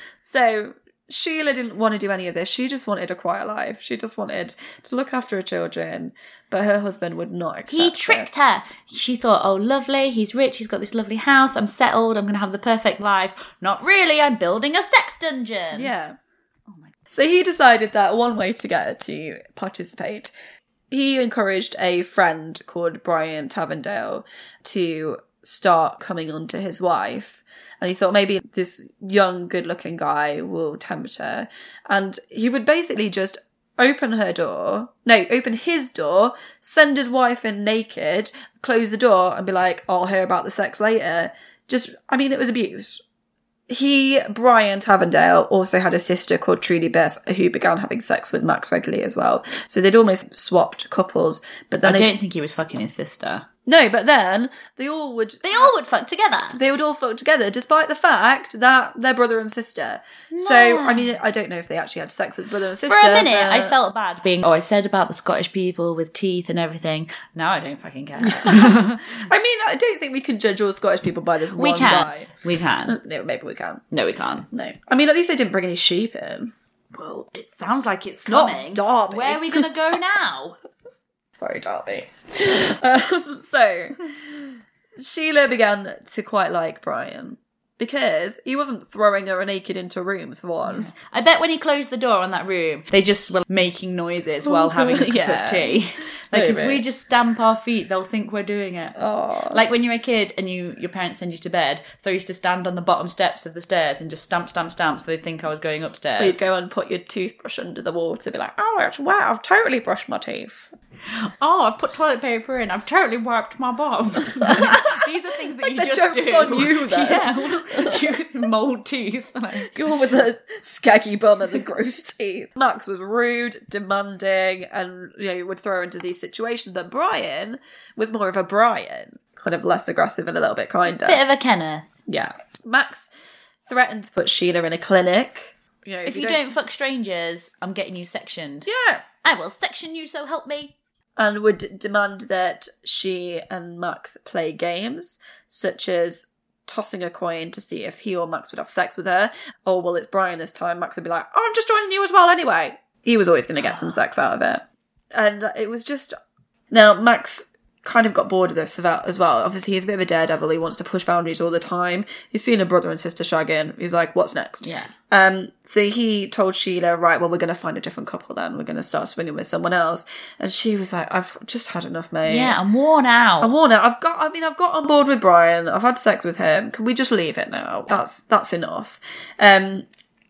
So Sheila didn't want to do any of this. She just wanted a quiet life. She just wanted to look after her children, but her husband would not accept He tricked it. her. She thought, oh, lovely, he's rich, he's got this lovely house, I'm settled, I'm going to have the perfect life. Not really, I'm building a sex dungeon. Yeah. So he decided that one way to get her to participate, he encouraged a friend called Brian Tavendale to start coming on to his wife. And he thought maybe this young, good-looking guy will tempt her. And he would basically just open her door, no, open his door, send his wife in naked, close the door and be like, I'll hear about the sex later. Just, I mean, it was abuse. He, Brian Tavendale, also had a sister called Trudy Bess who began having sex with Max regularly as well. So they'd almost swapped couples. But then I they, don't think he was fucking his sister. No, but then they all would... They all would fuck together. They would all fuck together, despite the fact that they're brother and sister. So, I mean, I don't know if they actually had sex with brother and sister. For a minute, but... I felt bad being, oh, I said about the Scottish people with teeth and everything. Now I don't fucking care. I mean, I don't think we can judge all Scottish people by this we one can. guy. We can. No, maybe we can. No, we can't. No. I mean, at least they didn't bring any sheep in. Well, it sounds like it's, It's not coming. Derby. Where are we going to go now? Sorry, Darby. um, so, Sheila began to quite like Brian because he wasn't throwing her naked into rooms, for one. I bet when he closed the door on that room, they just were making noises while having a cup Yeah. of tea. Like, if Maybe. we just stamp our feet, they'll think we're doing it. Oh. Like when you're a kid and you your parents send you to bed, so I used to stand on the bottom steps of the stairs and just stamp, stamp, stamp, so they'd think I was going upstairs. Or you'd go and put your toothbrush under the water, be like, oh, it's wet, I've totally brushed my teeth. Oh, I've put toilet paper in. I've totally wiped my bum. These are things that Like you the just joke's do. on you, though. Yeah, you with mold teeth. Like. You're with the skaggy bum and the gross teeth. Max was rude, demanding, and, you know, would throw her into these situations. But Brian was more of a Brian, kind of less aggressive and a little bit kinder. Bit of a Kenneth. Yeah. Max threatened to put Sheila in a clinic. You know, If you don't fuck strangers, I'm getting you sectioned. Yeah. I will section you, so help me. And would demand that she and Max play games, such as tossing a coin to see if he or Max would have sex with her. Or, well, it's Brian this time. Max would be like, oh, I'm just joining you as well anyway. He was always going to get some sex out of it. And it was just... Now, Max kind of got bored of this as well. Obviously, he's a bit of a daredevil. He wants to push boundaries all the time. He's seen a brother and sister shagging. He's like, what's next? Yeah. Um. So he told Sheila, right, well, we're going to find a different couple then. We're going to start swinging with someone else. And she was like, I've just had enough, mate. Yeah, I'm worn out. I'm worn out. I've got, I mean, I've got on board with Brian. I've had sex with him. Can we just leave it now? That's, that's enough. Um.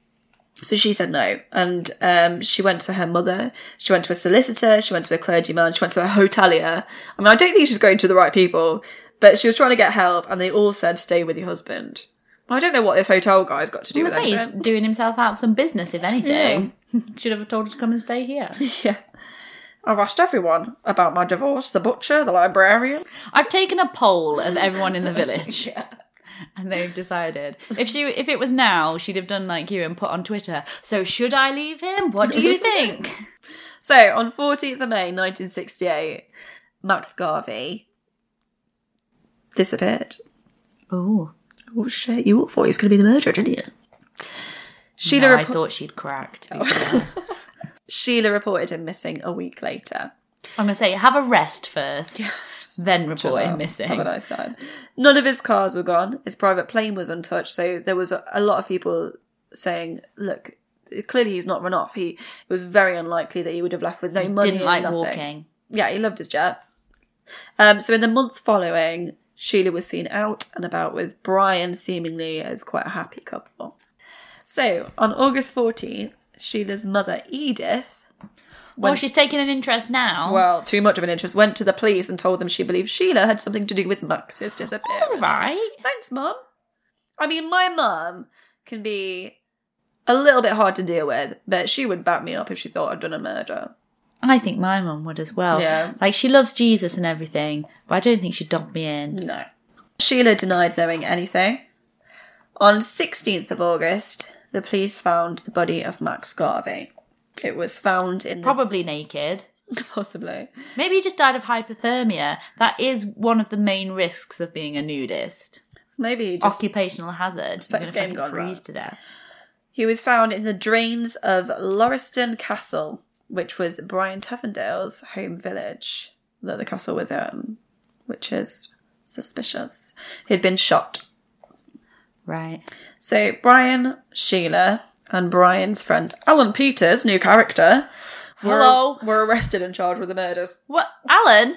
So she said no, and um, she went to her mother, she went to a solicitor, she went to a clergyman, she went to a hotelier. I mean, I don't think she's going to the right people, but she was trying to get help, and they all said, stay with your husband. I don't know what this hotel guy's got to do I'm with gonna say anything. he's doing himself out some business, if anything. Yeah. Should have told her to come and stay here. Yeah. I've asked everyone about my divorce, the butcher, the librarian. I've taken a poll of everyone in the village. Yeah. And they've decided. If she, if it was now, she'd have done like you and put on Twitter, so should I leave him? What do you think? So, on fourteenth of May, nineteen sixty-eight, Max Garvey disappeared. Oh. Oh, shit. You all thought he was going to be the murderer, didn't you? Sheila no, repo- I thought she'd cracked. Oh. Sheila reported him missing a week later. I'm going to say, have a rest first. Then report him missing. Have a nice time. None of his cars were gone. His private plane was untouched. So there was a, a lot of people saying, look, clearly he's not run off. He, it was very unlikely that he would have left with no he money. Didn't like nothing. walking. Yeah, he loved his jet. Um, so in the months following, Sheila was seen out and about with Brian, seemingly as quite a happy couple. So on August fourteenth, Sheila's mother, Edith, Well, she's taking an interest now. well, too much of an interest, went to the police and told them she believed Sheila had something to do with Max's disappearance. All right. Thanks, Mum. I mean, my mum can be a little bit hard to deal with, but she would back me up if she thought I'd done a murder. I think my mum would as well. Yeah. Like, she loves Jesus and everything, but I don't think she'd dump me in. No. Sheila denied knowing anything. On sixteenth of August, the police found the body of Max Garvey. It was found in the... Probably naked. Possibly. Maybe he just died of hypothermia. That is one of the main risks of being a nudist. Maybe he just... Occupational hazard. Sex You're going game to gone freeze wrong. to death. He was found in the drains of Lauriston Castle, which was Brian Tevendale's home village that the castle was in, which is suspicious. He'd been shot. Right. So Brian, Sheila, and Brian's friend Alan Peters, new character, were, Hello. were arrested and charged with the murders. What? Alan?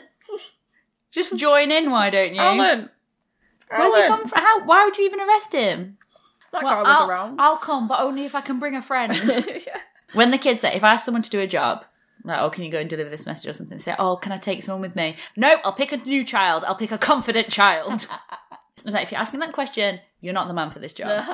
Just join in, why don't you? Alan! Where's he Alan! come from? How? Why would you even arrest him? That Well, guy was I'll, around. I'll come, but only if I can bring a friend. Yeah. When the kids say, if I ask someone to do a job, like, oh, can you go and deliver this message or something? They say, oh, can I take someone with me? No, I'll pick a new child. I'll pick a confident child. I was like, if you're asking that question, you're not the man for this job.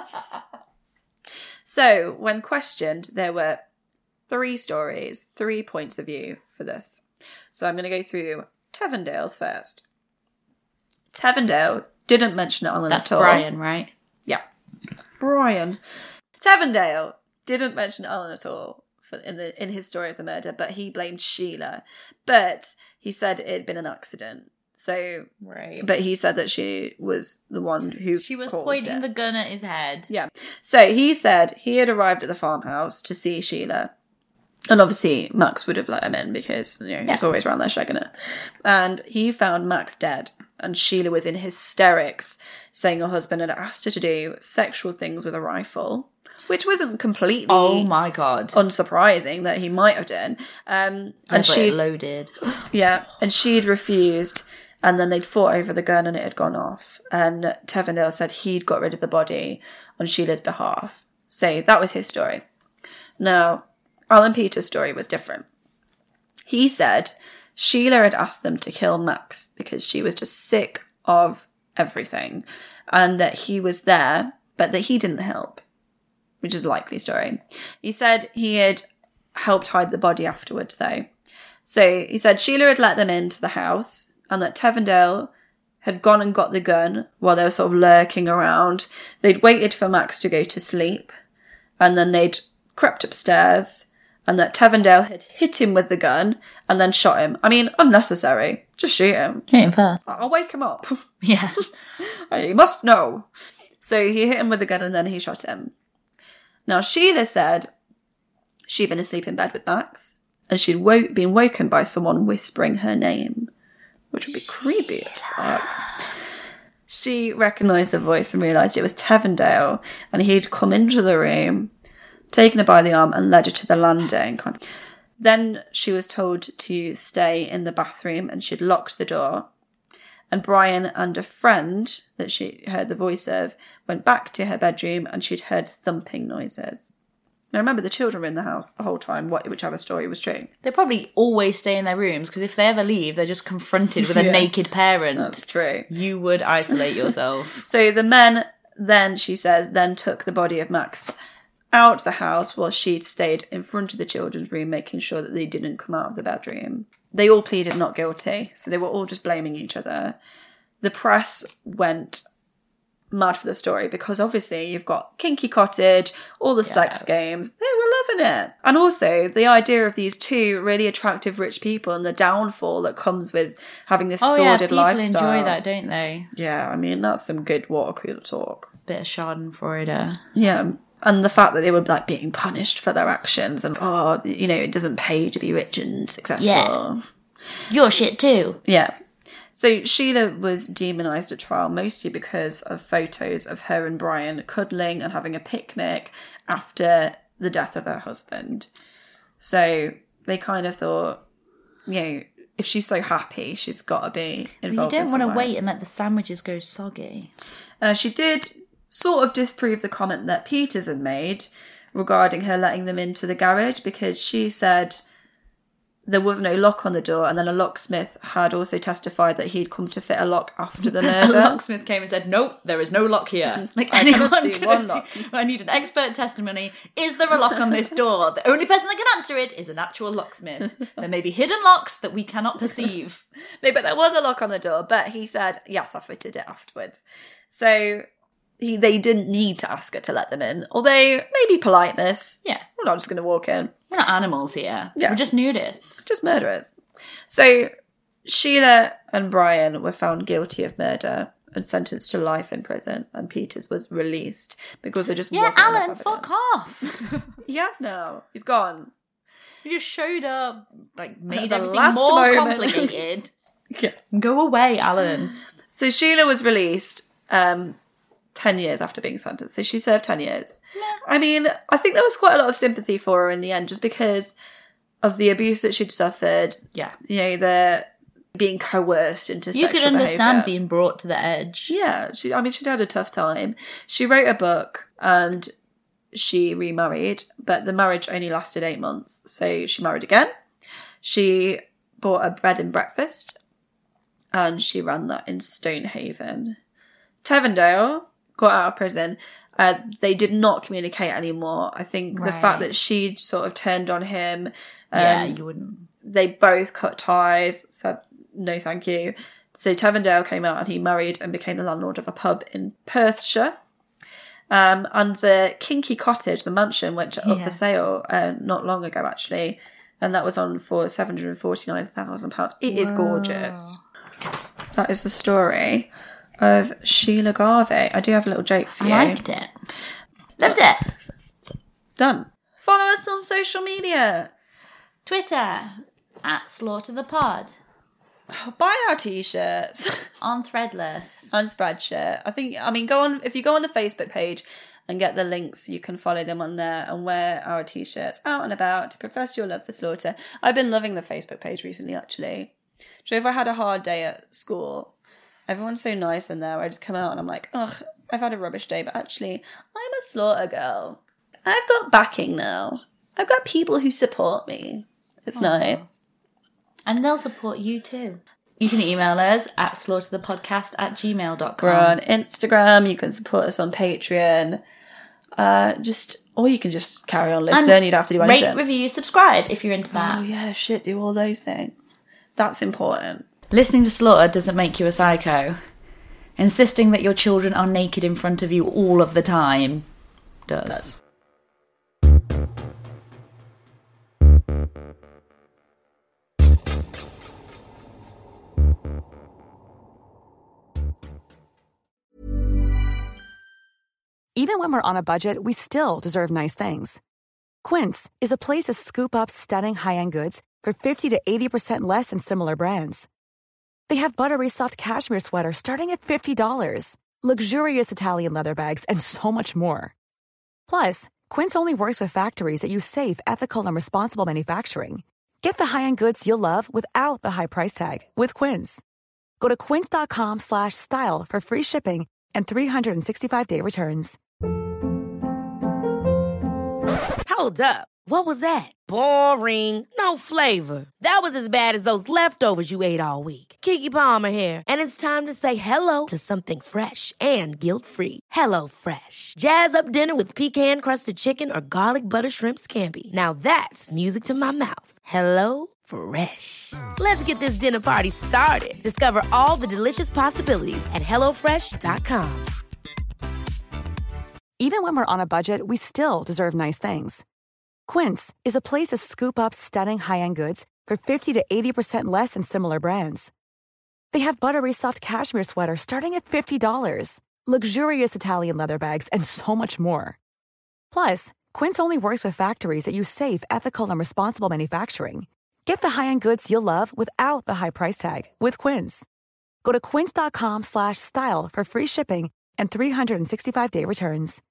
So, when questioned, there were three stories, three points of view for this. So I'm going to go through Tevendale's first. Tevendale didn't mention Alan That's at all. Brian, right? Yeah. Brian. Tevendale didn't mention Alan at all for, in the in his story of the murder, but he blamed Sheila. But he said it had been an accident. So, Right. but he said that she was the one who She was caused pointing it. the gun at his head. Yeah. So he said he had arrived at the farmhouse to see Sheila. And obviously Max would have let him in because, you know, he was Yeah. always around there shagging her. And he found Max dead. And Sheila was in hysterics, saying her husband had asked her to do sexual things with a rifle, which wasn't completely Oh my god. unsurprising that he might have done. Um, And and she, loaded. yeah, and she'd refused. And then they'd fought over the gun and it had gone off. And Tevendale said he'd got rid of the body on Sheila's behalf. So that was his story. Now, Alan Peters' story was different. He said Sheila had asked them to kill Max because she was just sick of everything. And that he was there, but that he didn't help, which is a likely story. He said he had helped hide the body afterwards, though. So he said Sheila had let them into the house, and that Tevendale had gone and got the gun while they were sort of lurking around. They'd waited for Max to go to sleep, and then they'd crept upstairs, and that Tevendale had hit him with the gun and then shot him. I mean, unnecessary. Just shoot him. Hit him first. I'll wake him up. Yeah. He must know. So he hit him with the gun and then he shot him. Now, Sheila said she'd been asleep in bed with Max, and she'd wo- been woken by someone whispering her name. which would be creepy as fuck. She recognised the voice and realised it was Tevendale, and he'd come into the room, taken her by the arm and led her to the landing. Then she was told to stay in the bathroom, and she'd locked the door. And Brian and a friend that she heard the voice of went back to her bedroom, and she'd heard thumping noises. Now remember, the children were in the house the whole time, whichever story was true. They probably always stay in their rooms, because if they ever leave, they're just confronted with a yeah, naked parent. That's true. You would isolate yourself. So the men then, she says, then took the body of Max out the house while she'd stayed in front of the children's room, making sure that they didn't come out of the bedroom. They all pleaded not guilty, so they were all just blaming each other. The press went mad for the story because obviously you've got Kinky Cottage, all the yeah. sex games. They were loving it. And also the idea of these two really attractive rich people and the downfall that comes with having this oh, sordid yeah, lifestyle. People enjoy that, don't they? Yeah, I mean, that's some good water cooler talk. Bit of schadenfreude. Yeah. And the fact that they were like being punished for their actions and, oh, you know, it doesn't pay to be rich and successful. Yeah. Your shit too. Yeah. So Sheila was demonised at trial mostly because of photos of her and Brian cuddling and having a picnic after the death of her husband. So they kind of thought, you know, if she's so happy, she's got to be involved. You don't want to way. wait and let the sandwiches go soggy. Uh, she did sort of disprove the comment that Peters had made regarding her letting them into the garage, because she said there was no lock on the door, and then a locksmith had also testified that he'd come to fit a lock after the murder. A locksmith came and said, nope, there is no lock here. Like I anyone see could one have lock. seen- I need an expert testimony. Is there a lock on this door? The only person that can answer it is an actual locksmith. There may be hidden locks that we cannot perceive. No, but there was a lock on the door, but he said, yes, I fitted it afterwards. So he, they didn't need to ask her to let them in, although maybe politeness. Yeah. We're not just going to walk in. We're not animals here. Yeah. We're just nudists. Just murderers. So Sheila and Brian were found guilty of murder and sentenced to life in prison, and Peters was released because there just Yeah, wasn't Alan, enough fuck evidence. off. He has now. He's gone. You just showed up, like, made the everything last more moment. complicated. Yeah. Go away, Alan. So Sheila was released um, ten years after being sentenced. So she served ten years. Yeah. I mean, I think there was quite a lot of sympathy for her in the end, just because of the abuse that she'd suffered. Yeah. You know, the being coerced into You sexual could understand behaviour. being brought to the edge. Yeah, she. I mean, she'd had a tough time. She wrote a book and she remarried, but the marriage only lasted eight months. So she married again. She bought a bed and breakfast, and she ran that in Stonehaven. Tevendale got out of prison. Uh, they did not communicate anymore. I think Right. the fact that she'd sort of turned on him. Um, Yeah, you wouldn't. They both cut ties, said no thank you. So Tevendale came out and he married and became the landlord of a pub in Perthshire. Um, and the Kinky Cottage, the mansion, went up Yeah. for sale uh, not long ago, actually. And that was on for seven hundred forty-nine thousand pounds. It is gorgeous. That is the story of Sheila Garvey. I do have a little joke for you. I liked it. Loved it. Done. Follow us on social media. Twitter, at Slaughter the Pod. Buy our t-shirts. On Threadless. On Spreadshirt. I think, I mean, go on, if you go on the Facebook page and get the links, you can follow them on there and wear our t-shirts out and about to profess your love for Slaughter. I've been loving the Facebook page recently, actually. So if I had a hard day at school, everyone's so nice in there. I just come out and I'm like, ugh, I've had a rubbish day, but actually, I'm a Slaughter girl. I've got backing now. I've got people who support me. It's Aww. Nice. And they'll support you too. You can email us at slaughterthepodcast at gmail dot com. We're on Instagram. You can support us on Patreon. Uh, just, or you can just carry on listening. And you don't have to do anything. Rate, review, subscribe if you're into that. Oh yeah, shit, do all those things. That's important. Listening to Slaughter doesn't make you a psycho. Insisting that your children are naked in front of you all of the time does. does. Even when we're on a budget, we still deserve nice things. Quince is a place to scoop up stunning high-end goods for fifty to eighty percent less than similar brands. They have buttery soft cashmere sweaters starting at fifty dollars, luxurious Italian leather bags, and so much more. Plus, Quince only works with factories that use safe, ethical, and responsible manufacturing. Get the high-end goods you'll love without the high price tag with Quince. Go to quince.com slash style for free shipping and three sixty-five day returns. Hold up. What was that? Boring. No flavor. That was as bad as those leftovers you ate all week. Keke Palmer here, and it's time to say hello to something fresh and guilt-free. Hello Fresh. Jazz up dinner with pecan-crusted chicken or garlic butter shrimp scampi. Now that's music to my mouth. Hello Fresh. Let's get this dinner party started. Discover all the delicious possibilities at hello fresh dot com. Even when we're on a budget, we still deserve nice things. Quince is a place to scoop up stunning high-end goods for fifty to eighty percent less than similar brands. They have buttery soft cashmere sweaters starting at fifty dollars, luxurious Italian leather bags, and so much more. Plus, Quince only works with factories that use safe, ethical, and responsible manufacturing. Get the high-end goods you'll love without the high price tag with Quince. Go to quince.com slash style for free shipping and three sixty-five day returns.